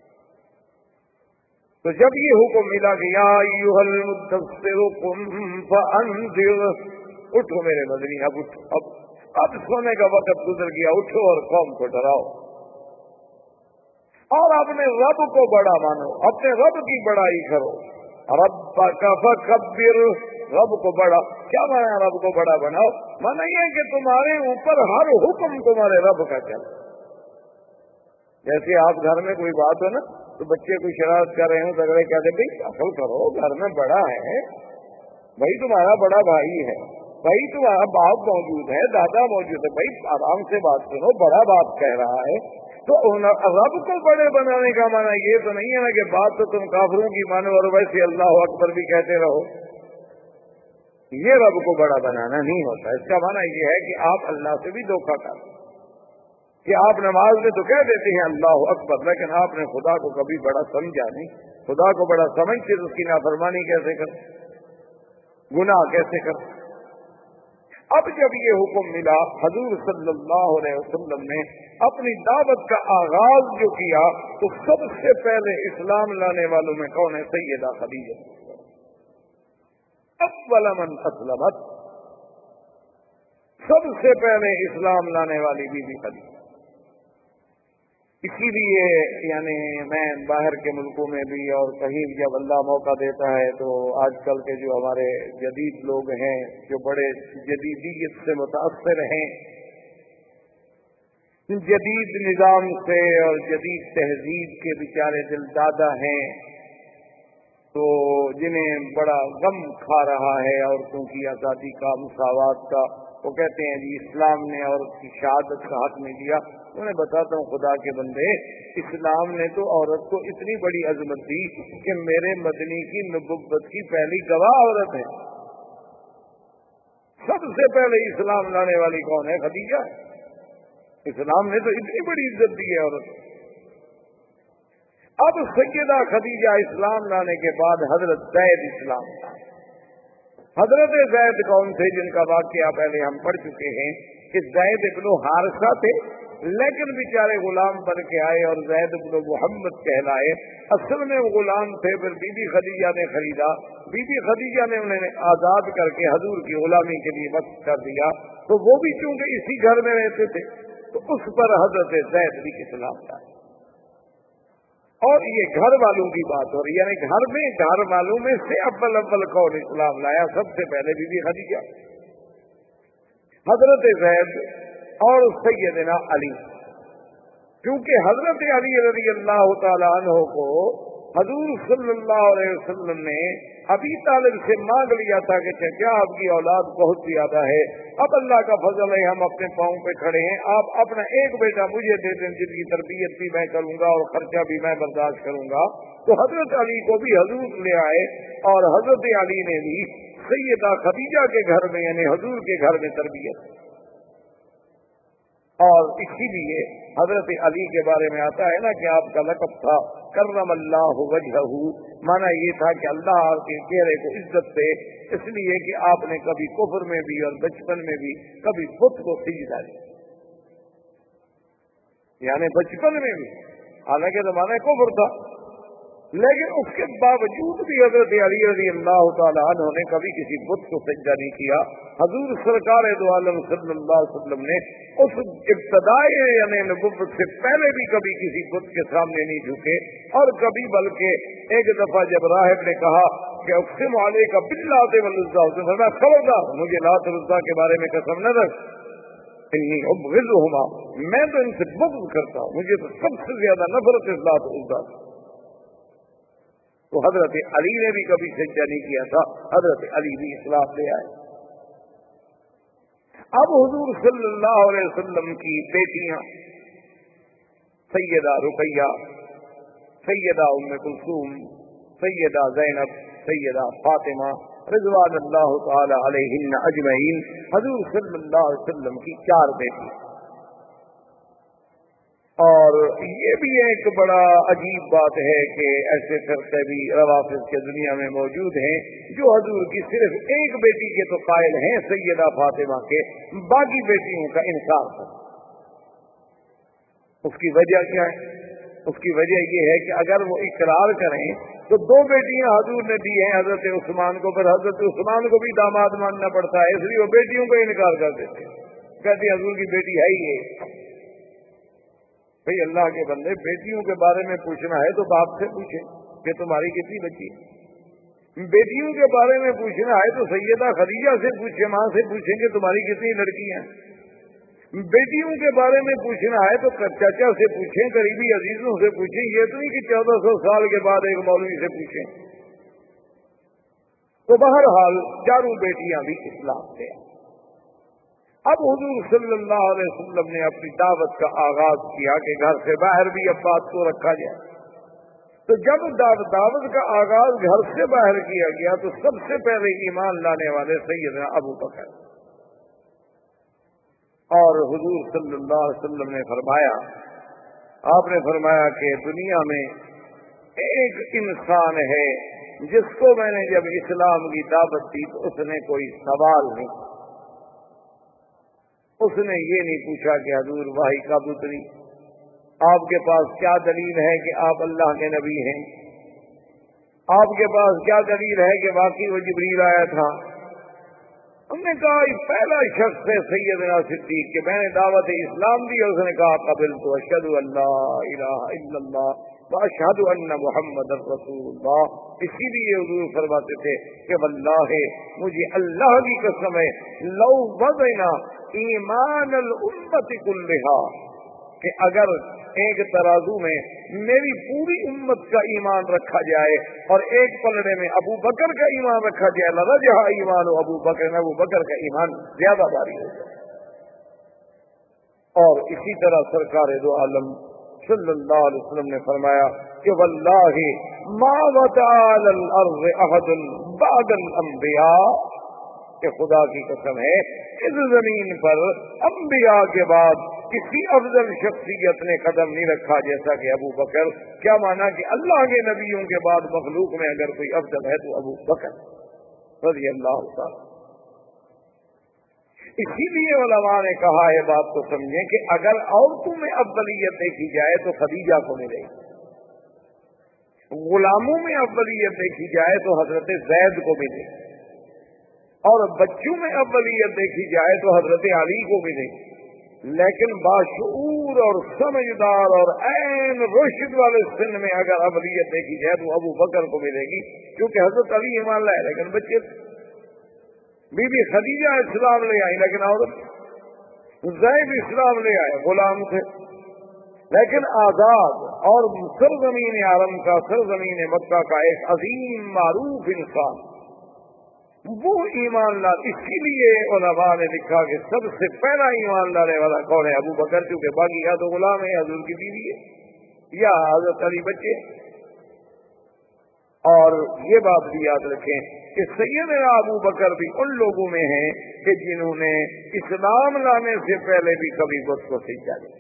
تو جب یہ حکم ملا کہ یا ایھا المدثر قم فانذر، اٹھو میرے مدنی، اب اٹھو، اب اب سونے کا وقت گزر گیا، اٹھو اور قوم کو ڈراؤ اور اپنے رب کو بڑا مانو، اپنے رب کی بڑائی کرو. ربک فکبر، رب کو بڑا کیا مانا؟ رب کو بڑا بناؤ مانا یہ کہ تمہارے اوپر ہر حکم تمہارے رب کا چلے. جیسے آپ گھر میں کوئی بات ہو نا تو بچے کوئی شرارت کر رہے ہوں، جھگڑے کہتے بھائی اصل کرو، گھر میں بڑا ہے بھائی، تمہارا بڑا بھائی ہے بھائی، تمہارا باپ موجود ہے، دادا موجود ہے، بھائی آرام سے بات سنو، بڑا باپ کہہ رہا ہے. تو رب کو بڑے بنانے کا معنی یہ تو نہیں ہے نا کہ بات تو تم کافروں کی مانو اور ویسے اللہ اکبر بھی کہتے رہو. یہ رب کو بڑا بنانا نہیں ہوتا. اس کا معنی یہ ہے کہ آپ اللہ سے بھی دھوکہ کر کہ آپ نماز میں تو کہہ دیتے ہیں اللہ اکبر، لیکن آپ نے خدا کو کبھی بڑا سمجھا نہیں. خدا کو بڑا سمجھ کے اس کی نافرمانی کیسے کر، گناہ کیسے کر. اب جب یہ حکم ملا، حضور صلی اللہ علیہ وسلم نے اپنی دعوت کا آغاز جو کیا تو سب سے پہلے اسلام لانے والوں میں کون ہے؟ سیدہ خدیجہ. اول من اسلمت، سب سے پہلے اسلام لانے والی بی بی خدیجہ. اسی لیے یعنی میں باہر کے ملکوں میں بھی اور کہیں جب اللہ موقع دیتا ہے تو آج کل کے جو ہمارے جدید لوگ ہیں جو بڑے جدیدیت سے متاثر ہیں، جدید نظام سے اور جدید تہذیب کے بیچارے دل دادا ہیں، تو جنہیں بڑا غم کھا رہا ہے عورتوں کی آزادی کا، مساوات کا، وہ کہتے ہیں جی اسلام نے عورت کی شہادت کا حق نہیں دیا. انہیں بتاتا ہوں خدا کے بندے، اسلام نے تو عورت کو اتنی بڑی عظمت دی کہ میرے مدنی کی نبوت کی پہلی گواہ عورت ہے. سب سے پہلے اسلام لانے والی کون ہے؟ خدیجہ. اسلام نے تو اتنی بڑی عزت دی ہے عورت. اب سیدہ خدیجہ اسلام لانے کے بعد حضرت زید اسلام لائے. حضرت زید کون تھے؟ جن کا واقعہ پہلے ہم پڑھ چکے ہیں کہ زید ابن حارثہ تھے، لیکن بیچارے غلام بن کے آئے اور زید ابن محمد کہلائے. اصل میں وہ غلام تھے، پھر بی بی خدیجہ نے خریدا، بی بی خدیجہ نے انہیں آزاد کر کے حضور کی غلامی کے لیے وقف کر دیا. تو وہ بھی چونکہ اسی گھر میں رہتے تھے تو اس پر حضرت زید بھی اسلام لائے. اور یہ گھر والوں کی بات ہو رہی ہے، یعنی گھر میں گھر والوں میں سے اول اول کون اسلام لایا؟ سب سے پہلے بی بی خدیجہ، حضرت زید اور سیدنا علی. کیونکہ حضرت علی رضی اللہ تعالی عنہ کو حضور صلی اللہ علیہ وسلم نے ابی طالب سے مانگ لیا تھا کہ کیا آپ کی اولاد بہت زیادہ ہے، اب اللہ کا فضل ہے ہم اپنے پاؤں پہ کھڑے ہیں، آپ اپنا ایک بیٹا مجھے دے دیں جن کی تربیت بھی میں کروں گا اور خرچہ بھی میں برداشت کروں گا. تو حضرت علی کو بھی حضور لے آئے اور حضرت علی نے بھی سیدہ خدیجہ کے گھر میں یعنی حضور کے گھر میں تربیت. اور اسی لیے حضرت علی کے بارے میں آتا ہے نا کہ آپ کا لقب تھا کرم اللہ وجہہ، مانا یہ تھا کہ اللہ آپ کے چہرے کو عزت دے، اس لیے کہ آپ نے کبھی کفر میں بھی اور بچپن میں بھی کبھی بت کو سجدہ دیا، یعنی بچپن میں بھی، حالانکہ زمانہ کفر تھا لیکن اس کے باوجود بھی حضرت علی رضی اللہ تعالیٰ عنہ نے کبھی کسی بت کو سجدہ نہیں کیا. حضور سرکار دو عالم صلی اللہ علیہ وسلم نے اس ابتدائی یعنی نبوت سے پہلے بھی کبھی کسی بت کے سامنے نہیں جھکے. اور کبھی بلکہ ایک دفعہ جب راہب نے کہا کہ اقسم علیک باللات والعزیٰ، میں خبردار مجھے لات والعزیٰ کے بارے میں قسم نہ رکھ، انی ابغضہما، میں تو ان سے بغض کرتا ہوں، مجھے تو سب سے زیادہ نفرت ہے لات والعزیٰ. تو حضرت علی نے بھی کبھی سجدہ نہیں کیا تھا، حضرت علی بھی اسلام لے آئے. اب حضور صلی اللہ علیہ وسلم کی بیٹیاں سیدہ رقیہ، سیدہ ام کلثوم، سیدہ زینب، سیدہ فاطمہ رضوان اللہ تعالی علیہن اجمعین، حضور صلی اللہ علیہ وسلم کی چار بیٹی. اور یہ بھی ایک بڑا عجیب بات ہے کہ ایسے فرقے بھی روافض کے دنیا میں موجود ہیں جو حضور کی صرف ایک بیٹی کے تو قائل ہیں سیدہ فاطمہ کے، باقی بیٹیوں کا انکار کریں. اس کی وجہ کیا ہے؟ اس کی وجہ یہ ہے کہ اگر وہ اقرار کریں تو دو بیٹیاں حضور نے دی ہیں حضرت عثمان کو، پر حضرت عثمان کو بھی داماد ماننا پڑتا ہے، اس لیے وہ بیٹیوں کا انکار کر دیتے، کہتے حضور کی بیٹی ہے ہی ہے. بھئی اللہ کے بندے، بیٹیوں کے بارے میں پوچھنا ہے تو باپ سے پوچھیں کہ تمہاری کتنی بچی ہے. بیٹیوں کے بارے میں پوچھنا ہے تو سیدہ خدیجہ سے پوچھیں، ماں سے پوچھیں کہ تمہاری کتنی لڑکیاں ہیں. بیٹیوں کے بارے میں پوچھنا ہے تو چچا سے پوچھیں، قریبی عزیزوں سے پوچھیں، یہ تو نہیں کہ چودہ سو سال کے بعد ایک مولوی سے پوچھیں. تو بہرحال چاروں بیٹیاں بھی اسلام لے آئیں. اب حضور صلی اللہ علیہ وسلم نے اپنی دعوت کا آغاز کیا کہ گھر سے باہر بھی اب بات کو رکھا جائے. تو جب دعوت کا آغاز گھر سے باہر کیا گیا تو سب سے پہلے ایمان لانے والے سیدنا ابو بکر، اور حضور صلی اللہ علیہ وسلم نے فرمایا، آپ نے فرمایا کہ دنیا میں ایک انسان ہے جس کو میں نے جب اسلام کی دعوت دی تو اس نے کوئی سوال نہیں، اس نے یہ نہیں پوچھا کہ حضور واہی کا پتری آپ کے پاس کیا دلیل ہے کہ آپ اللہ کے نبی ہیں، آپ کے پاس کیا دلیل ہے کہ واقعی وہ جبریل آیا تھا. ہم نے کہا یہ پہلا شخص ہے سیدنا صدیق کہ میں نے دعوت اسلام دی، اور اس نے کہا قبلت اشہد ان لا الہ الا اللہ واشہد ان محمد رسول اللہ. اسی لیے حضور فرماتے تھے کہ واللہ مجھے اللہ کی قسم ہے لو وضعنا ایمان الامت کلھا، کہ اگر ایک ترازو میں میری پوری امت کا ایمان رکھا جائے اور ایک پلڑے میں ابو بکر کا ایمان رکھا جائے لرجح ایمان ابو بکر، ابو بکر کا ایمان زیادہ بھاری ہو جائے. اور اسی طرح سرکار دو عالم صلی اللہ علیہ وسلم نے فرمایا کہ واللہ ما وطأ علی الارض احد بعد الانبیاء، کہ خدا کی قسم ہے اس زمین پر انبیاء کے بعد کسی افضل شخصیت نے قدم نہیں رکھا جیسا کہ ابو بکر. کیا مانا کہ اللہ کے نبیوں کے بعد مخلوق میں اگر کوئی افضل ہے تو ابو بکر رضی اللہ تعالی. اسی لیے علماء نے کہا ہے بات کو سمجھیں کہ اگر عورتوں میں افضلیت دیکھی جائے تو خدیجہ کو ملے گی، غلاموں میں افضلیت دیکھی جائے تو حضرت زید کو ملے گی، اور بچوں میں افضلیت دیکھی جائے تو حضرت علی کو ملے گی. لیکن باشعور اور سمجھدار اور عین رشد والے سن میں اگر افضلیت دیکھی جائے تو ابو بکر کو ملے گی، کیونکہ حضرت علی ایمان لائے لیکن بچے، بی بی خدیجہ اسلام لے آئی لیکن عورت، زید اسلام لے آئے غلام تھے لیکن آزاد، اور سرزمین عرب کا سرزمین مکہ کا ایک عظیم معروف انسان وہ ایمان لا. اسی لیے علماء نے لکھا کہ سب سے پہلا ایمان لانے والا کون ہے؟ ابو بکر، کیونکہ باقی یا تو غلام ہے، حضور کی بیوی ہے، یا حضرت علی بچے. اور یہ بات بھی یاد رکھیں کہ سیدنا ابو بکر بھی ان لوگوں میں ہیں کہ جنہوں نے اسلام لانے سے پہلے بھی کبھی بت کو سجدہ نہیں،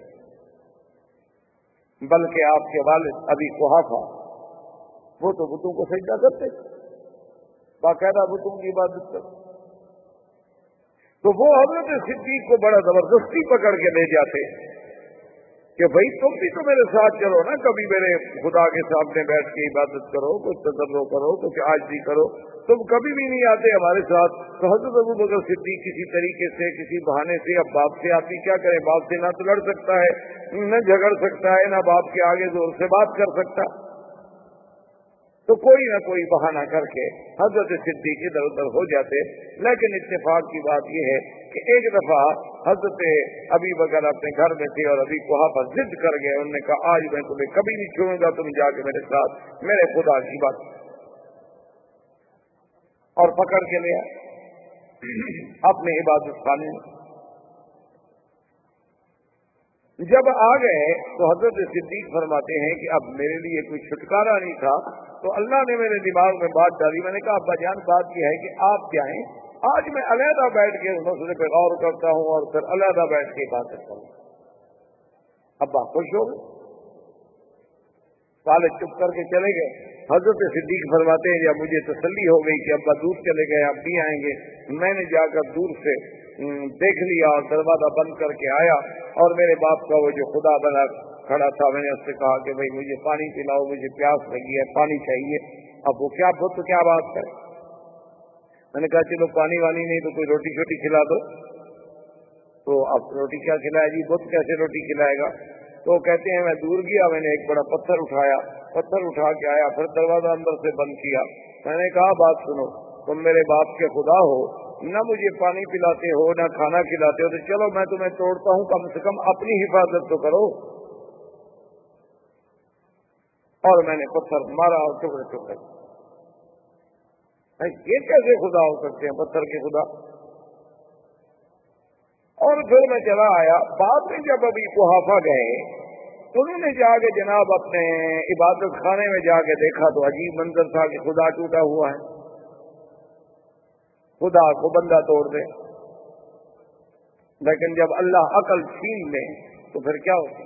بلکہ آپ کے والد ابی قحافہ وہ تو بتوں کو سجدہ کرتے، باقاعدہ بتوں کی عبادت کرتے. تو وہ حضرت صدیق کو بڑا زبردستی پکڑ کے لے جاتے کہ بھائی تم بھی تو میرے ساتھ چلو نا، کبھی میرے خدا کے سامنے بیٹھ کے عبادت کرو، کچھ تضرع کرو، کچھ عاجزی کرو، تم کبھی بھی نہیں آتے ہمارے ساتھ۔ تو حضرت ابو بکر صدیق کسی طریقے سے، کسی بہانے سے، اب باپ سے آتی کیا کرے، باپ سے نہ تو لڑ سکتا ہے، نہ جھگڑ سکتا ہے، نہ باپ کے آگے زور سے بات کر سکتا، تو کوئی نہ کوئی بہانہ کر کے حضرت صدیق ادھر ادھر ہو جاتے۔ لیکن اتفاق کی بات یہ ہے کہ ایک دفعہ حضرت ابی بکر اپنے گھر میں تھے اور ابی قحافہ ضد کر گئے، انہوں نے کہا آج میں تمہیں کبھی نہیں چھوڑوں گا، تم جا کے میرے ساتھ میرے خدا کی بات، اور پکڑ کے لیا اپنے عبادت خانے میں۔ جب آ گئے تو حضرت صدیق فرماتے ہیں کہ اب میرے لیے کوئی چھٹکارا نہیں تھا، تو اللہ نے میرے دماغ میں بات ڈالی، میں نے کہا ابا جان بات یہ ہے کہ آپ جائیں، آج میں علیحدہ بیٹھ کے اس مسئلے پہ غور کرتا ہوں اور پھر علیحدہ بیٹھ کے بات کرتا ہوں۔ ابا خوش ہو گئے، والد چپ کر کے چلے گئے۔ حضرت صدیق فرماتے ہیں جب مجھے تسلی ہو گئی کہ ابا دور چلے گئے، اب بھی آئیں گے، میں نے جا کر دور سے دیکھ لیا اور دروازہ بند کر کے آیا، اور میرے باپ کا وہ جو خدا بنا کھڑا تھا، میں نے اس سے کہا کہ بھائی مجھے پانی پلاؤ، مجھے پیاس لگی ہے، پانی چاہیے۔ اب وہ کیا بت کیا بات ہے، میں نے کہا چلو پانی وانی نہیں تو کوئی روٹی شوٹی کھلا دو۔ تو اب روٹی کیا کھلائے جی، بت کیسے روٹی کھلائے گا؟ تو کہتے ہیں میں دور گیا، میں نے ایک بڑا پتھر اٹھایا، پتھر اٹھا کے آیا، پھر دروازہ اندر سے بند کیا۔ میں نے کہا بات سنو، تم میرے باپ کے خدا ہو، نہ مجھے پانی پلاتے ہو نہ کھانا کھلاتے ہو، تو چلو میں تمہیں توڑتا ہوں، کم سے کم اپنی حفاظت تو کرو۔ اور میں نے پتھر مارا اور ٹکڑے ٹکڑے۔ یہ کیسے خدا ہو سکتے ہیں، پتھر کے خدا؟ اور پھر میں چلا آیا۔ بعد میں جب ابھی قحافہ گئے، انہوں نے جا کے جناب اپنے عبادت خانے میں جا کے دیکھا تو عجیب منظر تھا کہ خدا ٹوٹا ہوا ہے، خدا کو بندہ توڑ دے۔ لیکن جب اللہ عقل چھین لے تو پھر کیا ہوتا؟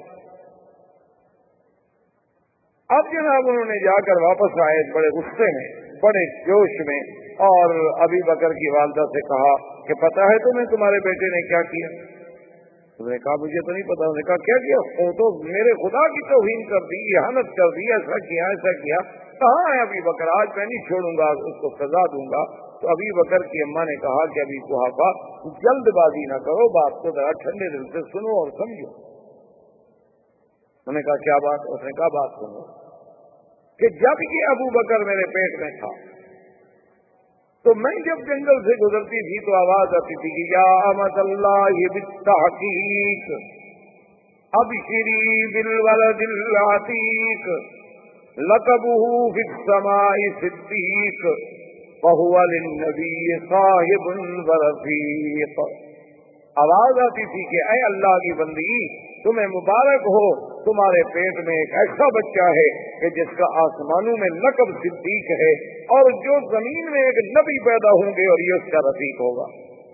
اب جناب انہوں نے جا کر واپس آئے بڑے غصے میں، بڑے جوش میں، اور ابی بکر کی والدہ سے کہا کہ پتہ ہے تمہیں تمہارے بیٹے نے کیا کیا؟ انہوں نے کہا مجھے تو نہیں پتا۔ انہوں نے کہا کیا کیا؟ وہ تو میرے خدا کی توہین کر دی، اہانت کر دی، ایسا کیا ایسا کیا۔ کہاں ہے ابی بکر؟ آج میں نہیں چھوڑوں گا، اس کو سزا دوں گا۔ تو ابی بکر کی اماں نے کہا کہ ابی قحافہ جلد بازی نہ کرو، بات کو ذرا ٹھنڈے دل سے سنو اور سمجھو۔ انہوں نے کہا کیا بات؟ اس نے کہا بات سنو کہ جب یہ ابو بکر میرے پیٹ میں تھا تو میں جب جنگل سے گزرتی تھی تو آواز آتی تھی کہ یا امت اللہ بالتحقیق ابشری بالولد العتیق لقبہ فی السماء صدیق وہو للنبی صاحب ورفیق۔ آواز آتی تھی کہ اے اللہ کی بندی، تمہیں مبارک ہو، تمہارے پیٹ میں ایک ایسا بچہ ہے کہ جس کا آسمانوں میں لقب صدیق ہے، اور جو زمین میں ایک نبی پیدا ہوں گے اور یہ اس کا رفیق ہوگا۔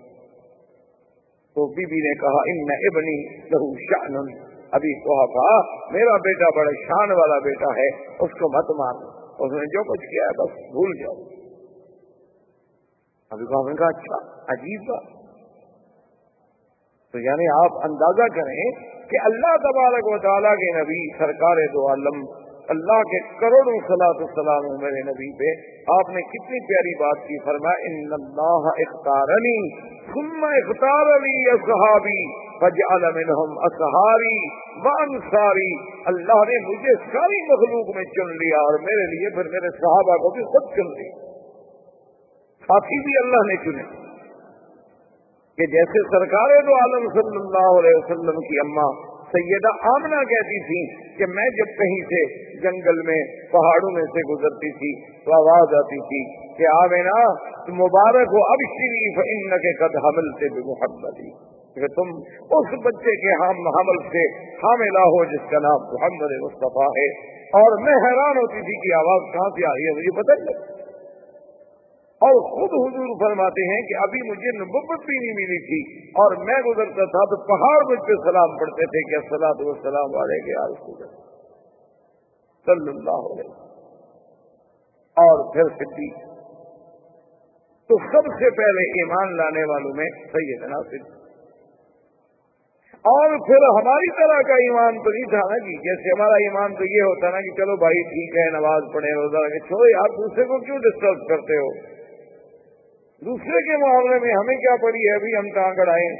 تو بی بی نے کہا ان ابنی لہو شأن، ابھی قحافہ میرا بیٹا بڑے شان والا بیٹا ہے، اس کو مت مار۔ اس نے جو کچھ کیا ہے بس بھول جاؤ۔ ابھی قحافہ نے کہا اچھا عجیب بات۔ تو یعنی آپ اندازہ کریں کہ اللہ تبارک و تعالیٰ کے نبی سرکار دو عالم، اللہ کے کروڑوں صلاۃ والسلام میرے نبی پہ، آپ نے کتنی پیاری بات کی، فرمایا ان اللہ اختارنی ثم اختار لی اصحابی فجعل منہم اصحابی وانصاری۔ اللہ نے مجھے ساری مخلوق میں چن لیا اور میرے لیے پھر میرے صحابہ کو بھی خود چن لیا، ساتھی بھی اللہ نے چنے۔ کہ جیسے سرکار دو عالم صلی اللہ علیہ وسلم کی اماں سیدہ آمنہ کہتی تھی کہ میں جب کہیں سے جنگل میں پہاڑوں میں سے گزرتی تھی تو آواز آتی تھی کہ آمنہ مبارک ہو ابشری فإنک قد حملت بمحمدی، کہ تم اس بچے کے حمل سے حاملہ ہو جس کا نام محمد مصطفیٰ ہے۔ اور میں حیران ہوتی تھی کہ آواز کہاں سے آ رہی ہے، مجھے پتہ نہیں۔ اور خود حضور فرماتے ہیں کہ ابھی مجھے نبوت بھی نہیں ملی تھی، اور میں گزرتا تھا تو پہاڑ مجھ پہ سلام پڑھتے تھے کہ الصلاۃ والسلام علیک یا رسول اللہ صلی اللہ علیہ وسلم۔ اور پھر صدیق، تو سب سے پہلے ایمان لانے والوں میں سیدنا صدیق۔ اور پھر ہماری طرح کا ایمان تو نہیں تھا نا، کہ جیسے ہمارا ایمان تو یہ ہوتا نا کہ چلو بھائی ٹھیک ہے نماز پڑھے روزہ رکھے، چھوڑو یار دوسرے کو کیوں ڈسٹرب کرتے ہو، دوسرے کے معاملے میں ہمیں کیا پڑی ہے ابھی ہم کہاں گڑائیں۔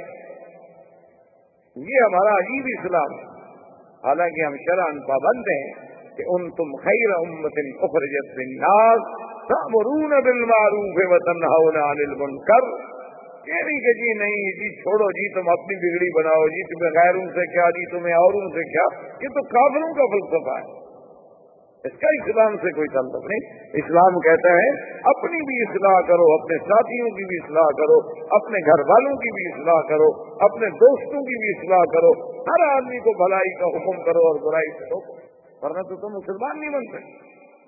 یہ ہمارا عجیب اسلام، حالانکہ ہم شرعاً پابند ہیں کہ ان تم خیر امت اخرجت للناس تأمرون بالمعروف وتنہون عن المنکر، یہ نہیں کہ جی نہیں جی چھوڑو جی تم اپنی بگڑی بناؤ جی تمہیں غیروں سے کیا جی تمہیں اوروں سے کیا، یہ تو کافروں کا فلسفہ ہے، اس کا اسلام سے کوئی تعلق نہیں۔ اسلام کہتا ہے اپنی بھی اصلاح کرو، اپنے ساتھیوں کی بھی اصلاح کرو، اپنے گھر والوں کی بھی اصلاح کرو، اپنے دوستوں کی بھی اصلاح کرو، ہر آدمی کو بھلائی کا حکم کرو اور برائی سے روکو، ورنہ تو تم مسلمان نہیں بن سکتے۔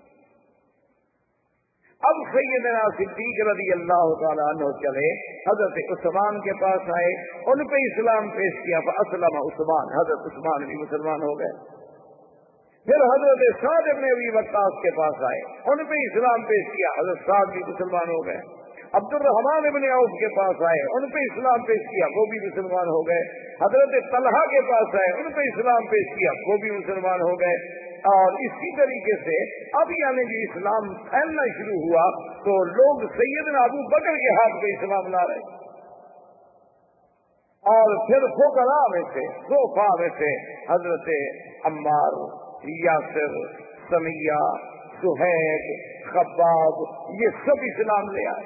اب سیدنا صدیق رضی اللہ تعالیٰ عنہ چلے، حضرت عثمان کے پاس آئے، ان پہ اسلام پیش کیا، فاسلم عثمان، حضرت عثمان بھی مسلمان ہو گئے۔ پھر حضرت سعد بن ابی وقاص کے پاس آئے، ان پہ اسلام پیش کیا، حضرت سعد بھی مسلمان ہو گئے۔ عبد الرحمن بن عوف کے پاس آئے، ان پہ اسلام پیش کیا، وہ بھی مسلمان ہو گئے۔ حضرت طلحہ کے پاس آئے، ان پہ اسلام پیش کیا، وہ بھی مسلمان ہو گئے۔ اور اسی طریقے سے اب یعنی کہ اسلام پھیلنا شروع ہوا تو لوگ سیدنا ابو بکر کے ہاتھ پہ اسلام لا رہے، اور پھر فقراء میں سے صوفا میں سے حضرت عمار، یاسر، سمیہ، سہیب، خباب، یہ سب اسلام لے آئے۔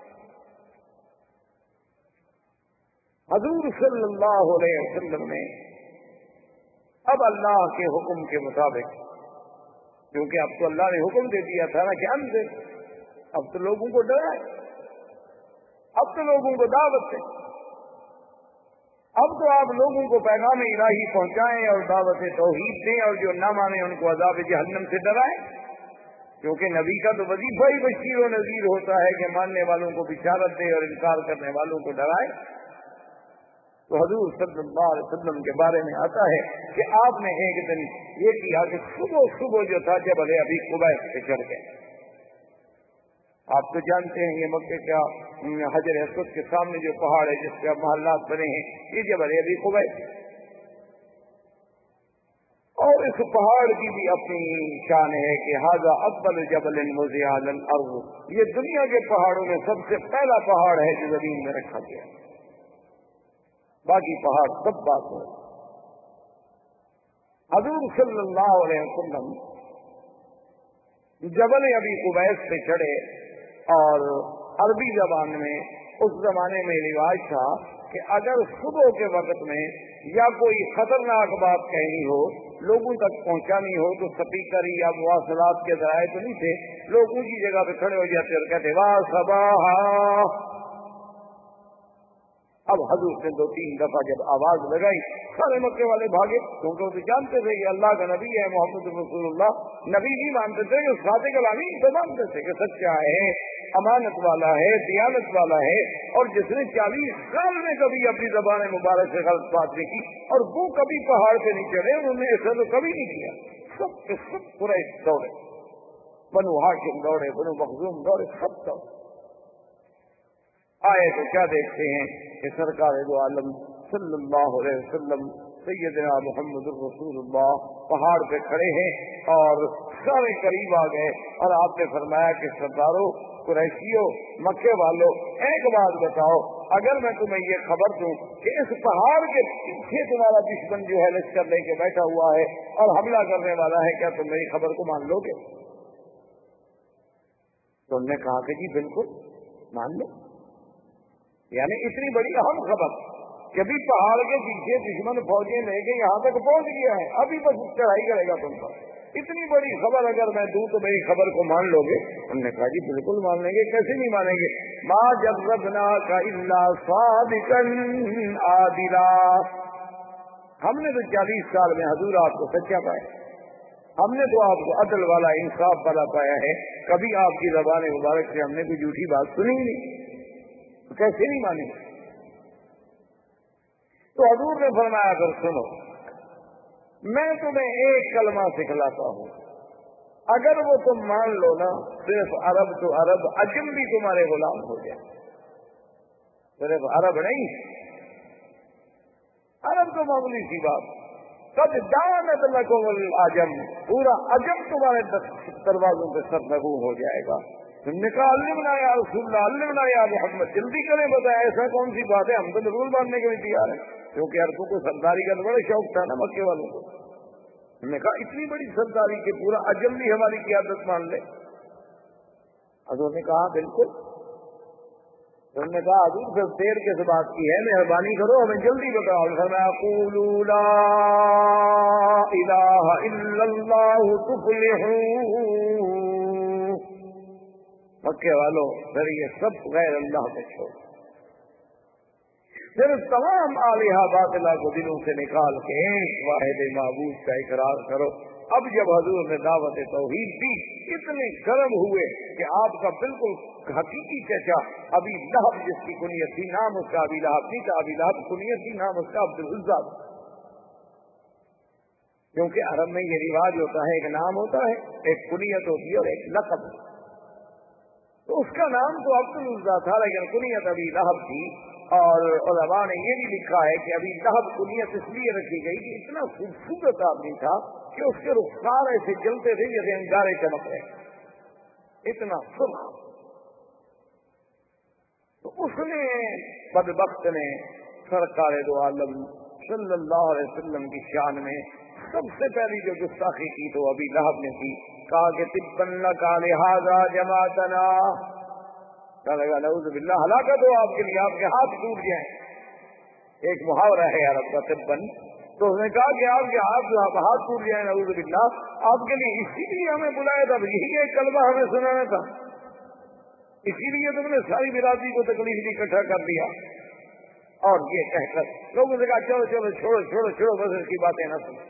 حضور صلی اللہ علیہ وسلم نے اب اللہ کے حکم کے مطابق، کیونکہ اب تو اللہ نے حکم دے دیا تھا نا کہ انذر، اب تو لوگوں کو ڈرائے، اب تو لوگوں کو دعوت دیں، اب تو آپ لوگوں کو پیغام الہی پہنچائیں اور دعوت توحید دیں، اور جو نہ مانے ان کو عذاب جہنم سے ڈرائیں، کیونکہ نبی کا تو وظیفہ ہی بشیر و نذیر ہوتا ہے کہ ماننے والوں کو بشارت دے اور انکار کرنے والوں کو ڈرائے۔ تو حضور صلی اللہ علیہ وسلم کے بارے میں آتا ہے کہ آپ نے ایک دن یہ کیا کہ صبح صبح جو تھا جبل ابی قبیس پہ چڑھ گئے۔ آپ تو جانتے ہیں یہ مکے کا حجر اسود کے سامنے جو پہاڑ ہے جس کے محلات بنے ہیں، یہ جبل ابی قبیس، اور اس پہاڑ کی بھی اپنی شان ہے کہ ھذا افضل جبل وضع علی الارض، یہ دنیا کے پہاڑوں میں سب سے پہلا پہاڑ ہے جو زمین میں رکھا گیا، باقی پہاڑ سب بات ہے۔ حضور صلی اللہ علیہ وسلم جبل ابی قبیس پہ چڑھے، اور عربی زبان میں اس زمانے میں رواج تھا کہ اگر صبح کے وقت میں یا کوئی خطرناک بات کہنی ہو، لوگوں تک پہنچانی ہو، تو سپیکر یا مواصلات کے ذرائع تو نہیں تھے، لوگ اونچی جگہ پہ کھڑے ہو جاتے اور کہتے واہ صباح۔ اب حضور نے دو تین دفعہ جب آواز لگائی، سارے مکے والے بھاگے، کیونکہ وہ تو جانتے تھے کہ اللہ کا نبی ہے محمد رسول اللہ، نبی نہیں مانتے تھے کہ صادق الامین تو مانتے تھے کہ سچا ہے، امانت والا ہے، دیانت والا ہے، اور جس نے چالیس سال میں کبھی اپنی زبان مبارک سے غلط بات نہیں کی، اور وہ کبھی پہاڑ پہ نہیں چڑھے، انہوں نے ایسا تو کبھی نہیں کیا۔ سب کے سب قریش دوڑے، بنو ہاشم دوڑے، بنو مخزوم دوڑے، سب دوڑے۔ آئے تو کیا دیکھتے ہیں کہ سرکار دو عالم صلی اللہ علیہ وسلم سیدنا محمد الرسول اللہ پہاڑ پہ کھڑے ہیں، اور سارے قریب آ گئے، اور آپ نے فرمایا کہ سرداروں، قریشیوں، مکے والوں، ایک بات بتاؤ، اگر میں تمہیں یہ خبر دوں کہ اس پہاڑ کے پیچھے تمہارا دشمن جو ہے لشکر لے کے بیٹھا ہوا ہے اور حملہ کرنے والا ہے، کیا تم میری خبر کو مان لو گے؟ تم نے کہا کہ جی بالکل مان لو۔ یعنی اتنی بڑی اہم خبر کہ ابھی پہاڑ کے پیچھے دشمن فوجیں لے کے یہاں تک پہنچ گیا ہے، ابھی بس چڑھائی کرے گا تم پر، اتنی بڑی خبر اگر میں دوں تو میری خبر کو مان لو گے؟ ہم نے کہا جی بالکل مان لیں گے، کیسے نہیں مانیں گے؟ ما جربناک الا صادقا عادلا، ہم نے تو چالیس سال میں حضور آپ کو سچا پایا، ہم نے تو آپ کو عدل والا، انصاف والا پایا ہے، کبھی آپ کی زبان مبارک سے ہم نے کوئی جھوٹی بات سنی نہیں، کیسے نہیں مانیں گے؟ تو حضور نے فرمایا کر سنو، میں تمہیں ایک کلمہ سکھلاتا ہوں، اگر وہ تم مان لو نا، صرف عرب تو عرب، عجم بھی تمہارے غلام ہو جائے، صرف عرب نہیں، عرب عجب تو معمولی سی بات، قد دانت لکم العجم، پورا عجم تمہارے دروازوں پہ سرنگوں ہو جائے گا۔ تم نے کہا علمنا یا رسول اللہ، علمنا یا محمد، جلدی کریں بتائیں ایسا کون سی بات ہے، ہم تو ضرور ماننے کے لیے تیار ہیں، کیونکہ عربوں کو سرداری کا تو بڑا شوق تھا نا مکے والوں کو۔ ہم نے کہا اتنی بڑی سرداری کہ پورا عجم بھی ہماری قیادت مان لے؟ حضور نے کہا بالکل۔ انہوں نے کہا حضور پھر دیر کے سے بات کی ہے، مہربانی کرو ہمیں جلدی بتاؤ۔ فرمایا قولوا لا الہ الا اللہ تفلحوا، مکے والوں پھر یہ سب غیر اللہ کو چھوڑ، پھر تمام آلیہ باطلہ کو دلوں سے نکال کے ایک واحد معبود کا اقرار کرو۔ اب جب حضور نے دعوت توحید دی، اتنے گرم ہوئے کہ آپ کا بالکل حقیقی چچا ابی لہب، جس کی کنیت تھی، نام اس کا ابی لہب نہیں تھا، ابی لہب کنیت تھی، نام اس کا عبد العزیٰ، کیونکہ عرب میں یہ رواج ہوتا ہے، ایک نام ہوتا ہے، ایک کنیت ہوتی ہے اور ایک لقب، تو اس کا نام تو عبد العزیٰ تھا لیکن کنیت ابی لہب تھی۔ اور علماء نے یہ بھی لکھا ہے کہ ابی لہب کنیت اس لیے رکھی گئی کہ اتنا خوبصورت آدمی تھا کہ اس کے رخسار ایسے جلتے تھے جیسے انگارے چمک رہے، اتنا سرخ۔ تو اس نے بدبخت نے سرکار دو عالم صلی اللہ علیہ وسلم کی شان میں سب سے پہلی جو گستاخی کی تو ابی لہب نے کی، کہا کہ تبا لک لہذا جماعتنا، کہا لگا نعوذ باللہ، ہلاکت ہو آپ کے لیے، آپ کے ہاتھ ٹوٹ جائیں۔ ایک محاورہ ہے عرب کا تبن، تو اس نے کہا کہ آپ کے ہاتھ جو آپ ہاتھ ٹوٹ جائیں نعوذ باللہ، آپ کے لیے اسی لیے ہمیں بلایا تھا، یہی ایک کلمہ ہمیں سنانا تھا، اسی لیے تم نے ساری برادری کو تکلیف بھی اکٹھا کر دیا۔ اور یہ کہہ کر لوگوں سے کہا چلو چلو چھوڑو چھوڑو چھوڑو بس اس کی باتیں نہ سنو،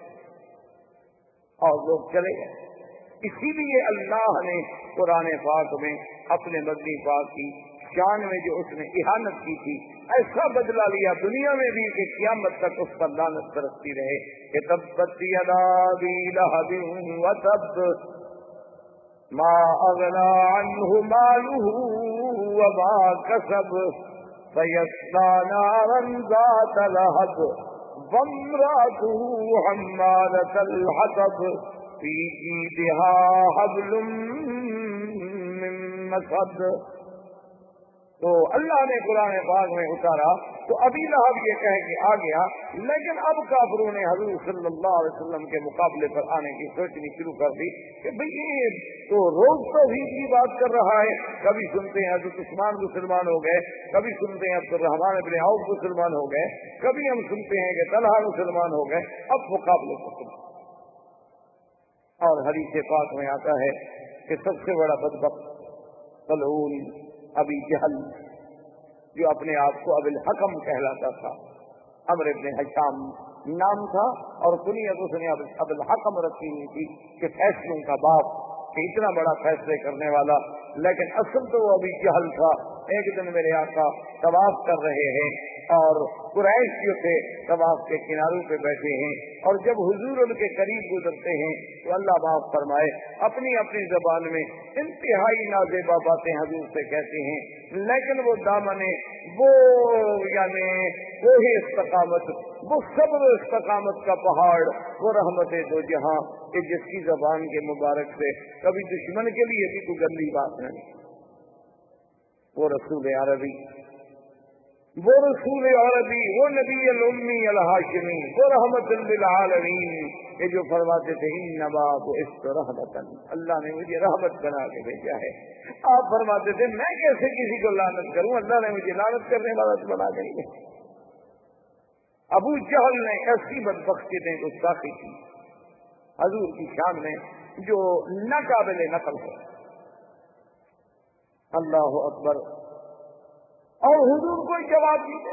اور لوگ چلے گئے۔ اسی لیے اللہ نے قرآن پاک میں اپنے مدنی پاک کی شان میں جو اس نے اہانت کی تھی ایسا بدلہ لیا دنیا میں بھی کہ قیامت تک اس پر لعنت برستی رہے کہ تبت یدا ابی لہب وتب ما اغنى عنه ماله وما كسب سيصلى نارا ذات لهب وامرأته حمالة الحطب في جيدها حبل من مسد۔ تو اللہ نے قرآن پاک میں اتارا تو ابی لہب یہ کہہ کے آ گیا، لیکن اب کافروں نے حضور صلی اللہ علیہ وسلم کے مقابلے پر آنے کی سوچنی شروع کر دی کہ بھئی یہ تو روز توحید کی بات کر رہا ہے، کبھی سنتے ہیں حضرت عثمان مسلمان ہو گئے، کبھی سنتے ہیں عبد الرحمن بن عوف مسلمان ہو گئے، کبھی ہم سنتے ہیں کہ طلحہ مسلمان ہو گئے، اب مقابلے پر سنتے۔ اور حدیث پاک میں آتا ہے کہ سب سے بڑا بدبخت ملعون ابی جہل، جو اپنے آپ کو ابو الحکم کہلاتا تھا، عمرو بن ہشام نام تھا اور کنیت اس نے ابو الحکم رکھی ہوئی تھی کہ فیصلوں کا باپ، کہ اتنا بڑا فیصلے کرنے والا، لیکن اصل تو وہ ابھی جہل تھا۔ ایک دن میرے آقا طواف کر رہے ہیں اور قریش جو تھے طواف کے کناروں پہ بیٹھے ہیں، اور جب حضور ان کے قریب گزرتے ہیں تو اللہ معاف فرمائے اپنی اپنی زبان میں انتہائی نازیبا باتیں حضور سے کہتے ہیں، لیکن وہ دامن وہ یعنی وہی استقامت، وہ صبر استقامت کا پہاڑ، وہ رحمت دو جہاں کہ جس کی زبان کے مبارک سے کبھی دشمن کے لیے بھی کوئی گندی بات نہیں، وہ رسول عربی، وہ رسول عربی، وہ نبی الامی الہاشمی، وہ رحمت للعالمین، یہ جو فرماتے تھے انما بعثت رحمتا، اللہ نے مجھے رحمت بنا کے بھیجا ہے۔ آپ فرماتے تھے میں کیسے کسی کو لعنت کروں، اللہ نے مجھے لعنت کرنے والا تو بنا دیں گے۔ ابو جہل نے ایسی بدبختی نے گستاخی کی حضور کی شان میں جو ناقابل نقل ہے۔ اللہ اکبر۔ اور حضور کو جواب دیتے،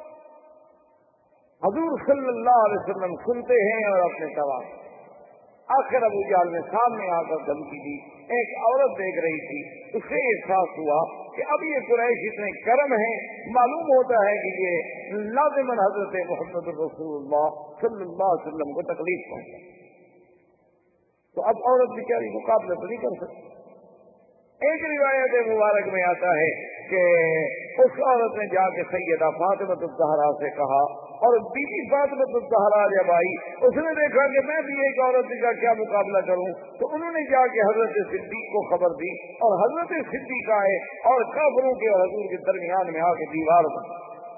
حضور صلی اللہ علیہ وسلم سنتے ہیں اور اپنے طواف۔ آخر ابو جہل نے سامنے آ کر دھمکی دی، ایک عورت دیکھ رہی تھی، اسے احساس ہوا کہ اب یہ قریش اتنے گرم ہیں، معلوم ہوتا ہے کہ یہ لازماً حضرت محمد رسول اللہ صلی اللہ علیہ وسلم کو تکلیف پہنچا، تو اب عورت بیچاری مقابلہ تو نہیں کر سکتی۔ ایک روایت مبارک میں آتا ہے کہ اس عورت نے جا کے سیدہ فاطمہ الزہرا سے کہا اور بیوی فاطمہ الزہرا جب آئی اس نے دیکھا کہ میں بھی ایک عورت کا کیا مقابلہ کروں، تو انہوں نے جا کے حضرت صدیق کو خبر دی اور حضرت صدیق آئے اور کافروں کے اور حضور کے درمیان میں آ کے دیوار بنا۔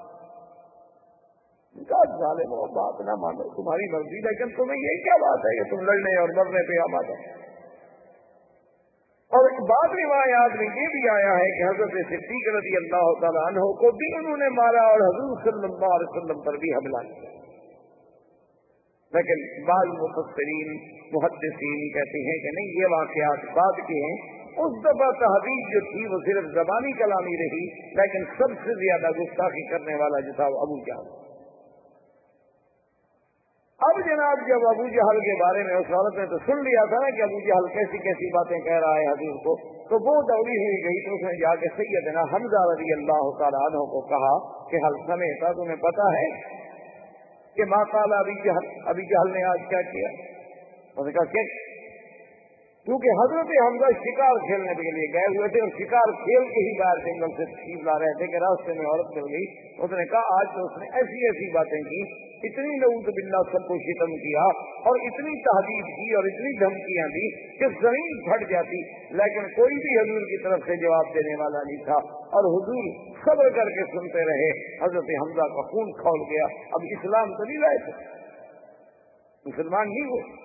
ظالم ہو، بات نہ مانو، تمہاری مرضی، لیکن تمہیں یہ کیا بات ہے کہ تم لڑنے اور مرنے پہ آمادہ۔ اور بعد روایات میں یہ بھی آیا ہے کہ حضرت صدیق رضی اللہ تعالیٰ عنہ کو بھی انہوں نے مارا اور حضور صلی اللہ علیہ وسلم پر بھی حملہ کیا، لیکن بعض مفسرین محدثین کہتے ہیں کہ نہیں، یہ واقعات بعد کے ہیں۔ اس دفعہ تحریک جو تھی وہ صرف زبانی کلامی رہی، لیکن سب سے زیادہ گستاخی کرنے والا جو تھا وہ ابو جہل۔ اب جناب جب ابو جہل کے بارے میں اس عورت نے تو سن لیا تھا نا کہ ابو جہل کیسی کیسی باتیں کہہ رہا ہے حضور کو، تو وہ دوڑی ہوئی گئی تو اس نے جا کے سیدنا حمزہ رضی اللہ تعالیٰ عنہ کو کہا کہ حل سمیتا، تمہیں پتا ہے کہ ما قال ابی جہل، ابی جہل نے آج کیا کیا؟ اس نے کہا کہ کیونکہ حضرت حمزہ شکار کھیلنے کے لیے گئے ہوئے تھے اور شکار کھیل کے ہی باہر جنگل سے تشریف لا رہے تھے کہ راستے میں عورت مل گئی۔ اس نے کہا آج تو اس نے ایسی ایسی باتیں کی، اتنی نعوذ باللہ سب کو شتم کیا اور اتنی تہدید کی اور اتنی دھمکیاں دی کہ زمین پھٹ جاتی، لیکن کوئی بھی حضور کی طرف سے جواب دینے والا نہیں تھا اور حضور صبر کر کے سنتے رہے۔ حضرت حمزہ کا خون کھول گیا، اب اسلام تو نہیں لائے تھے، مسلمان نہیں ہوئے۔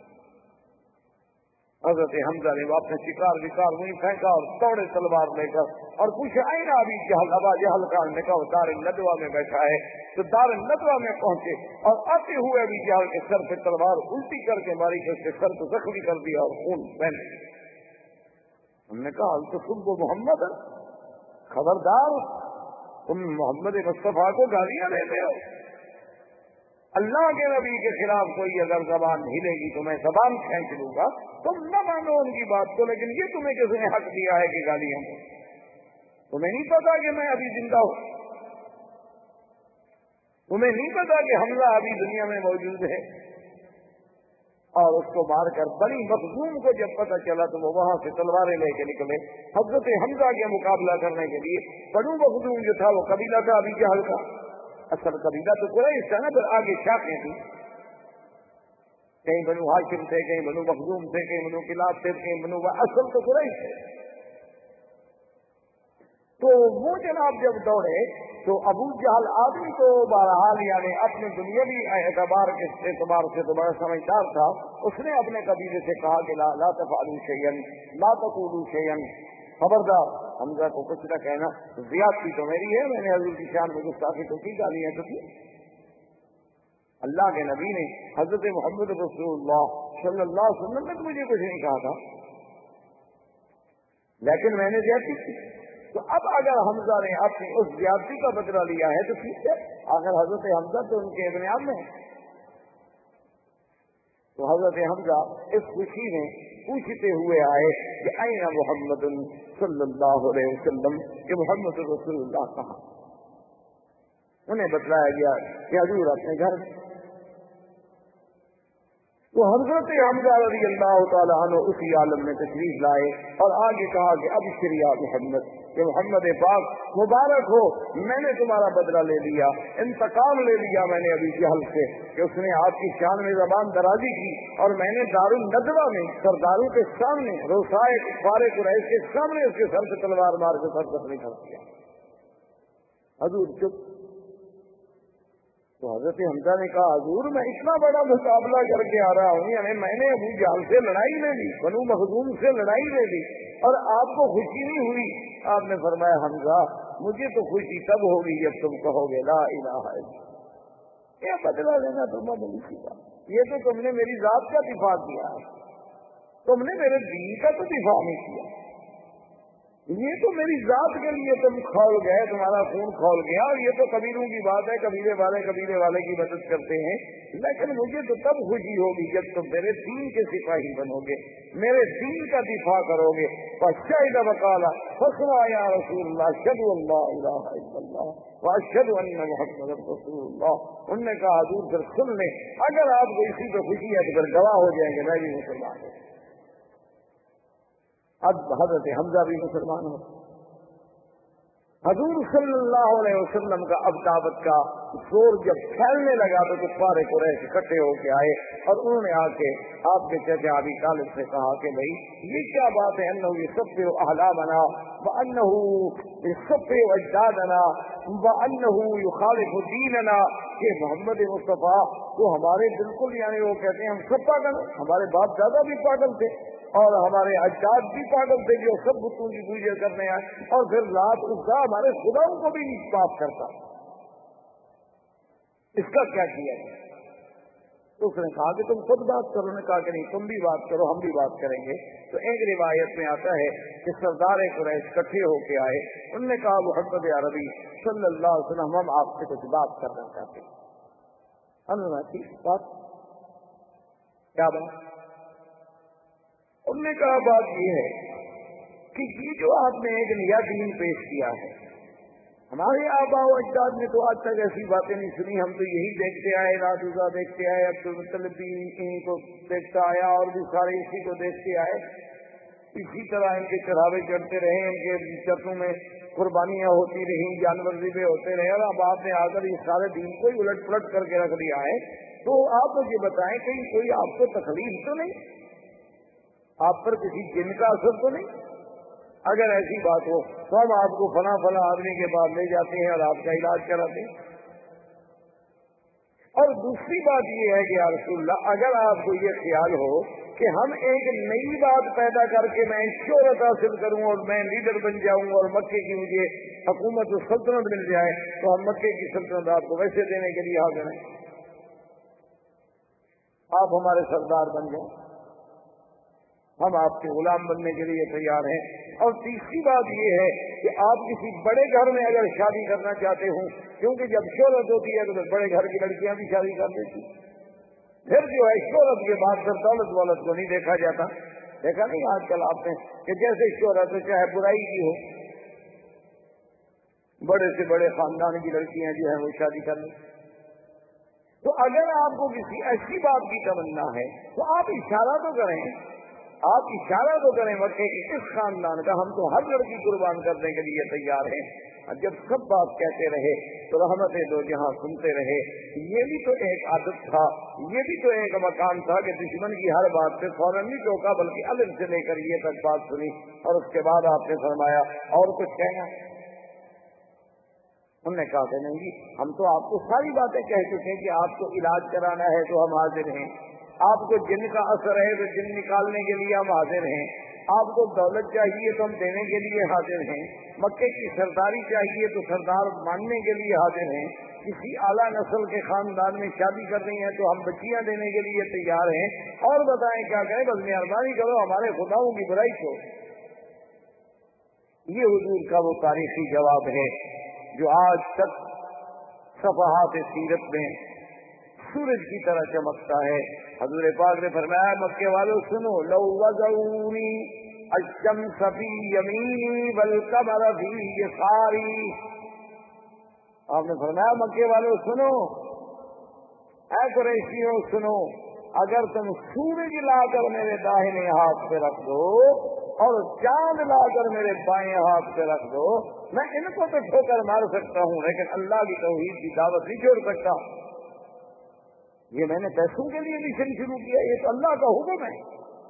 حضرت حمزہ نے اپنے شکار وکار وہیں پھینکا اور توڑے تلوار لے کر اور پوچھا آئے نا ابھی جہل، ابا جہل کا نے کہا دار الندوہ میں بیٹھا ہے، تو دار الندوہ میں پہنچے اور آتے ہوئے ابھی جہل کے سر پہ تلوار الٹی کر کے ماری، اس کے سر کو زخمی کر دیا اور خون بہن۔ ہم نے کہا تو تم کو محمد ہے، خبردار تم محمد مصطفیٰ کو گالیاں دیتے ہو، اللہ کے نبی کے خلاف کوئی اگر زبان ہلے گی تو میں زبان کھینچ لوں گا۔ تم نہ مانو ان کی بات کو، لیکن یہ تمہیں کس نے حق دیا ہے کہ گالیاں دو؟ تمہیں نہیں پتا کہ میں ابھی زندہ ہوں؟ تمہیں نہیں پتا کہ حمزہ ابھی دنیا میں موجود ہے؟ اور اس کو مار کر بنی مخزوم کو جب پتہ چلا تو وہ وہاں سے تلواریں لے کے نکلے حضرت حمزہ کے مقابلہ کرنے کے لیے۔ بنو مخزوم جو تھا وہ قبیلہ تھا ابھی جہل کا، اصل قبیلہ تو قریش تھا نا، پھر آگے شاخیں تھی، کہیں بنو ہاشم تھے، کہیں بنو مخزوم تھے، کہیں بنو کلاب تھے، کہیں بنو، اصل تو قریش تھے۔ تو وہ جناب جب دوڑے تو ابو جہل آدمی تو بہرحال یعنی اپنے دنیاوی اعتبار کے اعتبار سے تو بڑا سمجھدار تھا، اس نے اپنے قبیلے سے کہا کہ لا لا تفعلوا شیئا لا تقولوا شیئا، خبردار حمزہ کو کچھ نہ کہنا، زیادتی تو میری ہے، میں نے حضور کی شان میں گستاخی تو کی، گالیاں تو کی۔ اللہ کے نبی نے حضرت محمد رسول اللہ صلی اللہ علیہ وسلم نے مجھے کچھ نہیں کہا تھا، لیکن میں نے زیادتی کی۔ تو اب اگر حمزہ نے اپنی اس زیادتی کا بدلہ لیا ہے تو ٹھیک ہے، اگر حضرت حمزہ تو ان کے ابن عم میں ہے، تو حضرت حمزہ اس خوشی میں پوچھتے ہوئے آئے کہ این محمد صلی اللہ علیہ وسلم، کہ محمد رسول اللہ کہاں؟ انہیں بتلایا گیا کہ حضور اپنے گھر۔ تو حضرت حمزہ رضی اللہ تعالیٰ عنہ اسی عالم میں تشریف لائے اور آگے کہا کہ ابشر یا محمد، کہ محمد پاک مبارک ہو، میں نے تمہارا بدلہ لے لیا، انتقام لے لیا میں نے ابھی جہل سے کہ اس نے آپ کی شان میں زبان درازی کی، اور میں نے دار الندوہ میں سرداروں کے سامنے روسائے کفار قریش کے سامنے اس کے سر سے تلوار مار کے سر زخمی کر دیا۔ حضور چپ۔ تو حضرت حمزہ نے کہا حضور میں اتنا بڑا مقابلہ کر کے آ رہا ہوں، یعنی میں نے ابو جہل سے لڑائی لے لی، بنو مخزوم سے لڑائی لے لی، اور آپ کو خوشی نہیں ہوئی؟ آپ نے فرمایا حمزہ مجھے تو خوشی تب ہوگی جب تم کہو گے لا الہ الا اللہ۔ یہ بدلا لینا تو بڑی سی بات، یہ تو تم نے میری ذات کا دفاع کیا ہے، تم نے میرے دین کا تو دفاع نہیں کیا، یہ تو میری ذات کے لیے تم کھول گئے، تمہارا خون کھول گیا، اور یہ تو قبیلوں کی بات ہے، قبیلے والے قبیلے والے کی مدد کرتے ہیں، لیکن مجھے تو تب خوشی ہوگی جب تم میرے دین کے سپاہی بنو گے، میرے دین کا دفاع کرو گے۔ فشہد وقالا فسمع یا رسول اللہ اشہد ان لا الہ الا اللہ واشہد ان محمد رسول اللہ۔ انہوں نے کہا حضور پھر سن لیں، اگر آپ کو اسی پہ خوشی ہے تو پھر گواہ ہو جائیں گے میں بھی مسلمان ہوں۔ اب حضرت حمزہ بھی مسلمان ہو، حضور صلی اللہ علیہ وسلم کا اب دعوت کا زور جب پھیلنے لگا تو کفار قریش اکٹھے ہو کے آئے اور انہوں نے آ کے آپ کے چچا ابی طالب سے کہا کہ بھائی یہ کیا بات ہے، انہ یصفی احلامنا وانہ یصفی اجدادنا وانہ یخالف دیننا، کہ محمد مصطفیٰ تو ہمارے بالکل یعنی وہ کہتے ہیں ہم سب پاگل، ہمارے باپ دادا بھی پاگل تھے اور ہمارے اجداد بھی پاگل تھے جو سب بتوں کی پوجا کرنے آئے، اور پھر رات عزا ہمارے خداؤں کو بھی نہیں معاف کرتا، اس کا کیا کیا ہے؟ تو اس نے کہا کہ تم خود بات کرو، نے کہا کہ نہیں تم بھی بات کرو ہم بھی بات کریں گے۔ تو ایک روایت میں آتا ہے کہ سردار قریش اکٹھے ہو کے آئے، انہوں نے کہا محمد عربی صلی اللہ علیہ وسلم ہم آپ سے کچھ بات کرنا چاہتے ہیں۔ ہم نے بات کیا بات؟ انہوں نے کہا بات یہ ہے کہ یہ جو آپ نے ایک نیا دین پیش کیا ہے، ہمارے آبا و اجداد نے تو آج تک ایسی باتیں نہیں سنی، ہم تو یہی دیکھتے آئے، رات عزا دیکھتے آئے، عبد المطلب بھی انہیں کو دیکھتا آیا اور بھی سارے اسی کو دیکھتے آئے، اسی طرح ان کے چڑھاوے چڑھتے رہے، ان کے چرچوں میں قربانیاں ہوتی رہی، جانور ذبح ہوتے رہے، اور اب آپ نے آ کر اس سارے دین کو ہی الٹ پلٹ کر کے رکھ دیا ہے، تو آپ مجھے بتائیں کہیں کوئی آپ کو تکلیف تو نہیں، آپ پر کسی جن کا اثر تو نہیں؟ اگر ایسی بات ہو تو ہم آپ کو فلاں فلاں آدمی کے بعد لے جاتے ہیں اور آپ کا علاج کراتے ہیں۔ اور دوسری بات یہ ہے کہ یا رسول اللہ اگر آپ کو یہ خیال ہو کہ ہم ایک نئی بات پیدا کر کے میں شہرت حاصل کروں اور میں لیڈر بن جاؤں اور مکے کی مجھے حکومت و سلطنت مل جائے تو ہم مکے کی سلطنت آپ کو ویسے دینے کے لیے حاضر ہیں، آپ ہمارے سردار بن جائیں، ہم آپ کے غلام بننے کے لیے تیار ہیں۔ اور تیسری بات یہ ہے کہ آپ کسی بڑے گھر میں اگر شادی کرنا چاہتے ہوں، کیونکہ جب شہرت ہوتی ہے تو بڑے گھر کی لڑکیاں بھی شادی کر دیتی، پھر جو ہے شہرت کے بعد پھر دولت والت کو نہیں دیکھا جاتا، دیکھا نہیں آج کل آپ نے کہ جیسے شہرت ہے چاہے برائی کی ہو، بڑے سے بڑے خاندان کی لڑکیاں جو ہیں وہ شادی کر لیں۔ تو اگر آپ کو کسی ایسی بات کی تمنا ہے تو آپ اشارہ تو کریں، آپ اشارہ تو کریں مکے کی اس خاندان کا ہم تو ہر لڑکی قربان کرنے کے لیے تیار ہیں۔ جب سب بات کہتے رہے تو رحمت دو جہاں سنتے رہے، یہ بھی تو ایک عادت تھا، یہ بھی تو ایک مقام تھا کہ دشمن کی ہر بات پہ فوراً نہیں ٹوکا بلکہ علم سے لے کر یہ تک بات سنی، اور اس کے بعد آپ نے فرمایا اور کچھ کہنا؟ انہوں نے کہا کہ نہیں جی ہم تو آپ کو ساری باتیں کہہ چکے کہ آپ کو علاج کرانا ہے تو ہم حاضر ہیں، آپ کو جن کا اثر ہے تو جن نکالنے کے لیے ہم حاضر ہیں، آپ کو دولت چاہیے تو ہم دینے کے لیے حاضر ہیں، مکے کی سرداری چاہیے تو سردار ماننے کے لیے حاضر ہیں، کسی اعلیٰ نسل کے خاندان میں شادی کرنی ہے تو ہم بچیاں دینے کے لیے تیار ہیں، اور بتائیں کیا کہیں، بس مہربانی کرو ہمارے خداؤں کی برائی کو۔ یہ حضور کا وہ تاریخی جواب ہے جو آج تک صفحات سیرت میں سورج کی طرح چمکتا ہے۔ حضور پاک نے فرمایا مکے والوں سنو، لو وضعونی الشمس فی یمینی والقمر فی یساری، آپ نے فرمایا مکے والوں سنو، اے قریشیوں سنو، اگر تم سورج لا کر میرے داہنے ہاتھ پہ رکھ دو اور چاند لا کر میرے بائیں ہاتھ پہ رکھ دو، میں ان کو تو ٹھوکر مار سکتا ہوں لیکن اللہ کی توحید کی دعوت نہیں چھوڑ سکتا۔ یہ میں نے پیسوں کے لیے مشن شروع کیا، یہ تو اللہ کا حکم ہے۔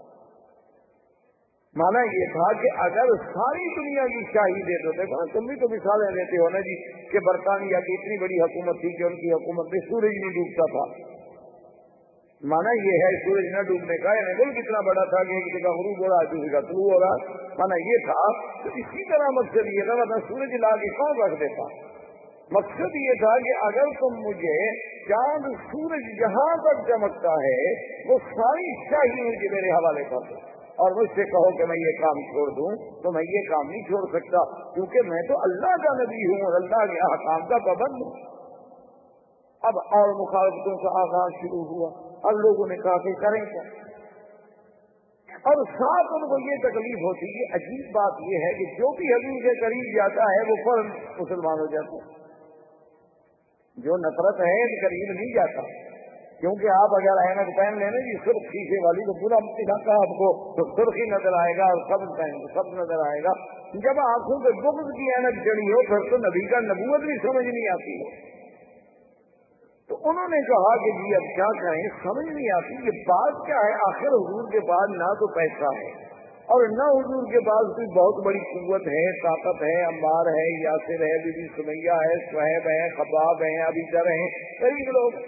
مانا یہ تھا کہ اگر ساری دنیا کی شاہی دے دو، دیکھو تم بھی تو مثالیں دیتے ہو نا جی کہ برطانیہ کی اتنی بڑی حکومت تھی کہ ان کی حکومت میں سورج نہیں ڈوبتا تھا، مانا یہ ہے سورج نہ ڈوبنے کا، یعنی ملک اتنا بڑا تھا کہ ایک جگہ غروب ہو رہا ہے دوسری کا طلوع ہو رہا، مانا یہ تھا۔ تو اسی طرح مقصد یہ تھا میں سورج لا کے کون رکھ دیتا، مقصد یہ تھا کہ اگر تم مجھے چاند سورج جہاں تک چمکتا ہے وہ ساری شاہی مجھے میرے حوالے کر دو، اور مجھ سے کہو کہ میں یہ کام چھوڑ دوں تو میں یہ کام نہیں چھوڑ سکتا، کیونکہ میں تو اللہ کا نبی ہوں اور اللہ کے احکام کا پابند ہوں۔ اب اور مخالفتوں کا آغاز شروع ہوا، اور لوگوں نے کہا کہ کریں کیا، اور ساتھ ان کو یہ تکلیف ہوتی ہے۔ عجیب بات یہ ہے کہ جو بھی حضور کے قریب جاتا ہے وہ فوراً مسلمان ہو جاتا ہے، جو نفرت ہے قریب نہیں جاتا، کیونکہ آپ اگر اینک پہن لینا جی سرخ شیشے والی تو پورا علاقہ آپ کو تو سرخی نظر آئے گا اور سب پہن سب نظر آئے گا. جب آنکھوں پہ بغض کی اینک جڑی ہو پھر تو نبی کا نبوت بھی سمجھ نہیں آتی ہے. تو انہوں نے کہا کہ جی اب کیا کریں, سمجھ نہیں آتی کہ بات کیا ہے. آخر حضور کے پاس نہ تو پیسہ ہے اور نہ حضور کے پاس کوئی بہت بڑی قوت ہے, طاقت ہے. عمار ہے, یاسر ہے, بی بی سمیہ ہے, صہیب ہے, خباب ہیں, ابی ذر ہیں, غریب لوگ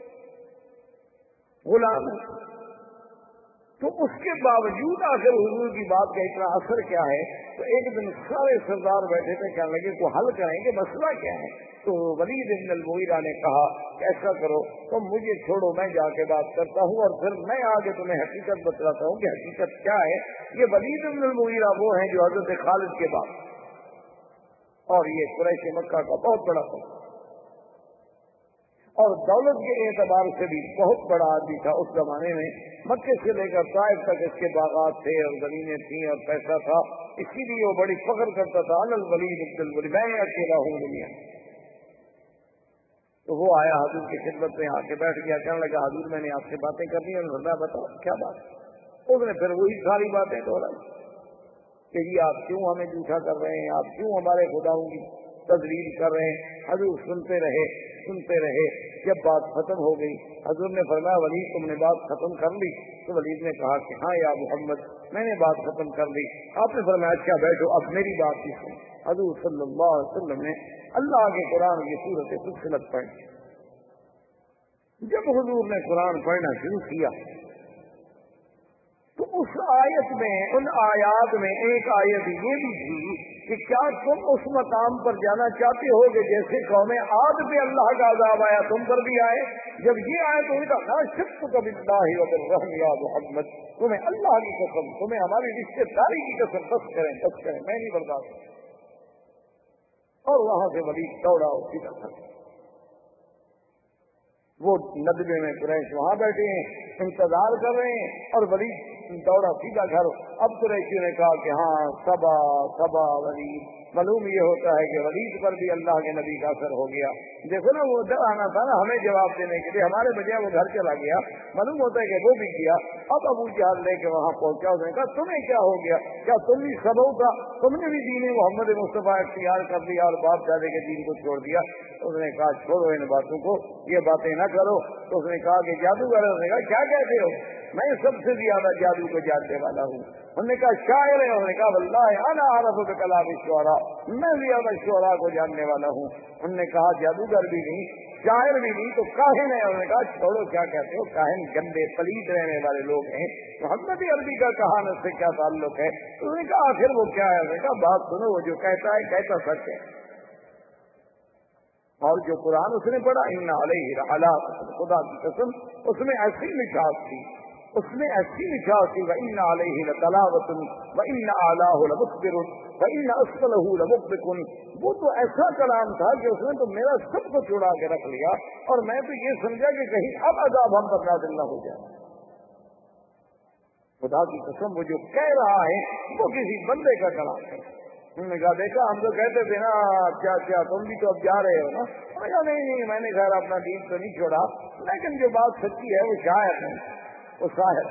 غلام. تو اس کے باوجود آخر حضور کی بات کا اتنا اثر کیا ہے. تو ایک دن سارے سردار بیٹھے تھے, کہنے لگے کو حل کریں گے, مسئلہ کیا ہے. تو ولید بن المغیرہ نے کہا کہ ایسا کرو تم مجھے چھوڑو, میں جا کے بات کرتا ہوں اور پھر میں آگے تمہیں حقیقت بتلاتا ہوں کہ حقیقت کیا ہے. یہ ولید بن المغیرہ وہ ہیں جو حضرت خالد کے بعد, اور یہ قریش مکہ کا بہت بڑا تھا اور دولت کے اعتبار سے بھی بہت بڑا آدمی تھا اس زمانے میں. مکے سے لے کر طائف تک اس کے باغات تھے اور زمینیں تھیں اور پیسہ تھا, اسی لیے وہ بڑی فخر کرتا تھا, انا الولید ابن الولید, میں اکیلا ہوں دنیا. تو وہ آیا حضور کی خدمت میں آ کے بیٹھ گیا, کہنے لگا حضور میں نے آپ سے باتیں کرنی ہے. میں بتاؤ کیا بات. اس نے پھر وہی ساری باتیں دوہرائی کہ جی آپ کیوں ہمیں جھوٹا کر رہے ہیں, آپ کیوں ہمارے خداؤں کی تذلیل کر رہے ہیں. حضور سنتے رہے سنتے رہے. جب بات ختم ہو گئی حضور نے فرمایا ولید تم نے بات ختم کر لی. تو ولید نے کہا کہ ہاں یا محمد میں نے بات ختم کر لی. آپ نے فرمایا اچھا بیٹھو اب میری بات کی سن. حضور صلی اللہ علیہ وسلم نے اللہ کے قرآن کی صورت فصلت پڑھی. جب حضور نے قرآن پڑھنا شروع کیا تو اس آیت میں ان آیات میں ایک آیت یہ بھی تھی کہ کیا تم اس مقام پر جانا چاہتے ہو کہ جیسے قوم عاد پہ اللہ کا عذاب آیا تم پر بھی آئے. جب یہ آئے تو نہ شک کبھی اللہ وبالرحم یا محمد, تمہیں اللہ کی قسم, تمہیں ہماری رشتے داری کی قسم, بس کریں بس کریں میں نہیں برداشت. اور وہاں سے ولید دوڑا اسی طرح. وہ ندبے میں قریش وہاں بیٹھے ہیں انتظار کر رہے ہیں اور ولید دوڑا سیدھا گھر. اب قریشی نے کہا کہ ہاں صبا صبا ولید. معلوم یہ ہوتا ہے کہ ولید پر بھی اللہ کے نبی کا اثر ہو گیا. دیکھو نا وہ ادھر آنا تھا نا ہمیں جواب دینے کے لیے, ہمارے بجائے وہ گھر چلا گیا. معلوم ہوتا ہے کہ وہ بھی کیا. اب ابو جہل لے کے وہاں پہنچا, اس نے کہا تمہیں کیا ہو گیا, کیا تم بھی سبو کا, تم نے بھی دین محمد مصطفیٰ اختیار کر لیا اور باپ دادے کے دین کو چھوڑ دیا. اس نے کہا چھوڑو ان باتوں کو, یہ باتیں نہ کرو. تو اس نے کہا کہ جادوگر, اس نے کہا کیا کہتے ہو, میں سب سے زیادہ جادو کو جاننے والا ہوں. انہوں نے کہا شاعر ہے, انہوں نے کہا واللہ انا اعرف بکلام الشعراء, میں زیادہ شعراء کو جاننے والا ہوں. انہوں نے کہا جادوگر بھی نہیں, شاعر بھی نہیں, تو کاہن ہے. انہوں نے کہا چھوڑو کیا کہتے ہو, کاہن گندے پلید رہنے والے لوگ ہیں, محمد عربی کا کہانت سے کیا تعلق ہے. تو انہوں نے کہا آخر وہ کیا ہے. انہوں نے کہا بات سنو, وہ جو کہتا ہے کہتا سچ ہے. اور جو قرآن اس نے پڑھا ان علیہ لعلا, خدا کی قسم اس میں ایسی مٹھاس تھی, اس میں ایسی مٹھاس تھی. وَإِنَّ عَلَيْهِ لَتَلَاوَةٌ وَإِنَّ أَعْلَاهُ لَمُخْبِرٌ وَإِنَّ أَسْفَلَهُ لَمُغْدِقٌ. وہ تو ایسا کلام تھا کہ اس نے تو میرا سب کو چھڑا کے رکھ لیا, اور میں تو یہ سمجھا کہ کہیں اب عذاب ہم پر نازل نہ ہو جائے. خدا کی قسم وہ جو کہہ رہا ہے وہ کسی بندے کا کلام ہے. انہوں نے کہا دیکھا ہم تو کہتے تھے نا کیا کیا تم بھی تو اب جا رہے ہو نا. میں کہا نہیں نہیں میں نے خیر اپنا دین تو نہیں چھوڑا, لیکن جو بات سچی ہے وہ شاعر نہیں, وہ شاعر.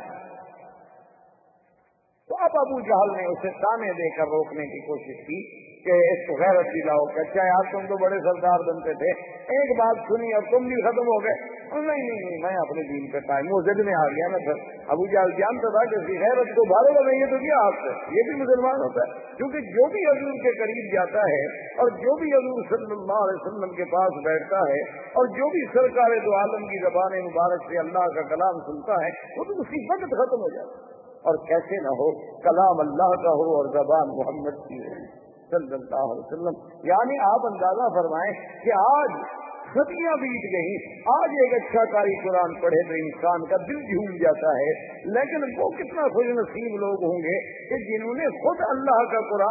تو اب ابو جہل نے اسے تانے دے کر روکنے کی کوشش کی کہ اس کو غیرت دلاؤ کہ اچھا یار تم تو بڑے سردار بنتے تھے, ایک بات سنی اور تم بھی ختم ہو گئے. نہیں نہیں نہیں میں اپنے دین پہ قائم ہوں. ضد میں آ گیا نا. پھر ابو جہل جانتا تھا کہ اس کی غیرت کو بھارو گا نہیں تو کیا آپ سے, یہ بھی مسلمان ہوتا ہے. کیونکہ جو بھی حضور کے قریب جاتا ہے اور جو بھی حضور صلی اللہ علیہ وسلم کے پاس بیٹھتا ہے اور جو بھی سرکار دو عالم کی زبان مبارک سے اللہ کا کلام سنتا ہے وہ تو اسی وقت ختم ہو جاتا ہے. اور کیسے نہ ہو, کلام اللہ کا ہو اور زبان محمد کی ہو صلی اللہ علیہ وسلم. یعنی آپ اندازہ فرمائیں کہ آج صدیاں بیت گئی, آج ایک اچھا قاری قرآن پڑھے تو انسان کا دل جھوم جاتا ہے, لیکن وہ کتنا خوش نصیب لوگ ہوں گے کہ جنہوں نے خود اللہ کا قرآن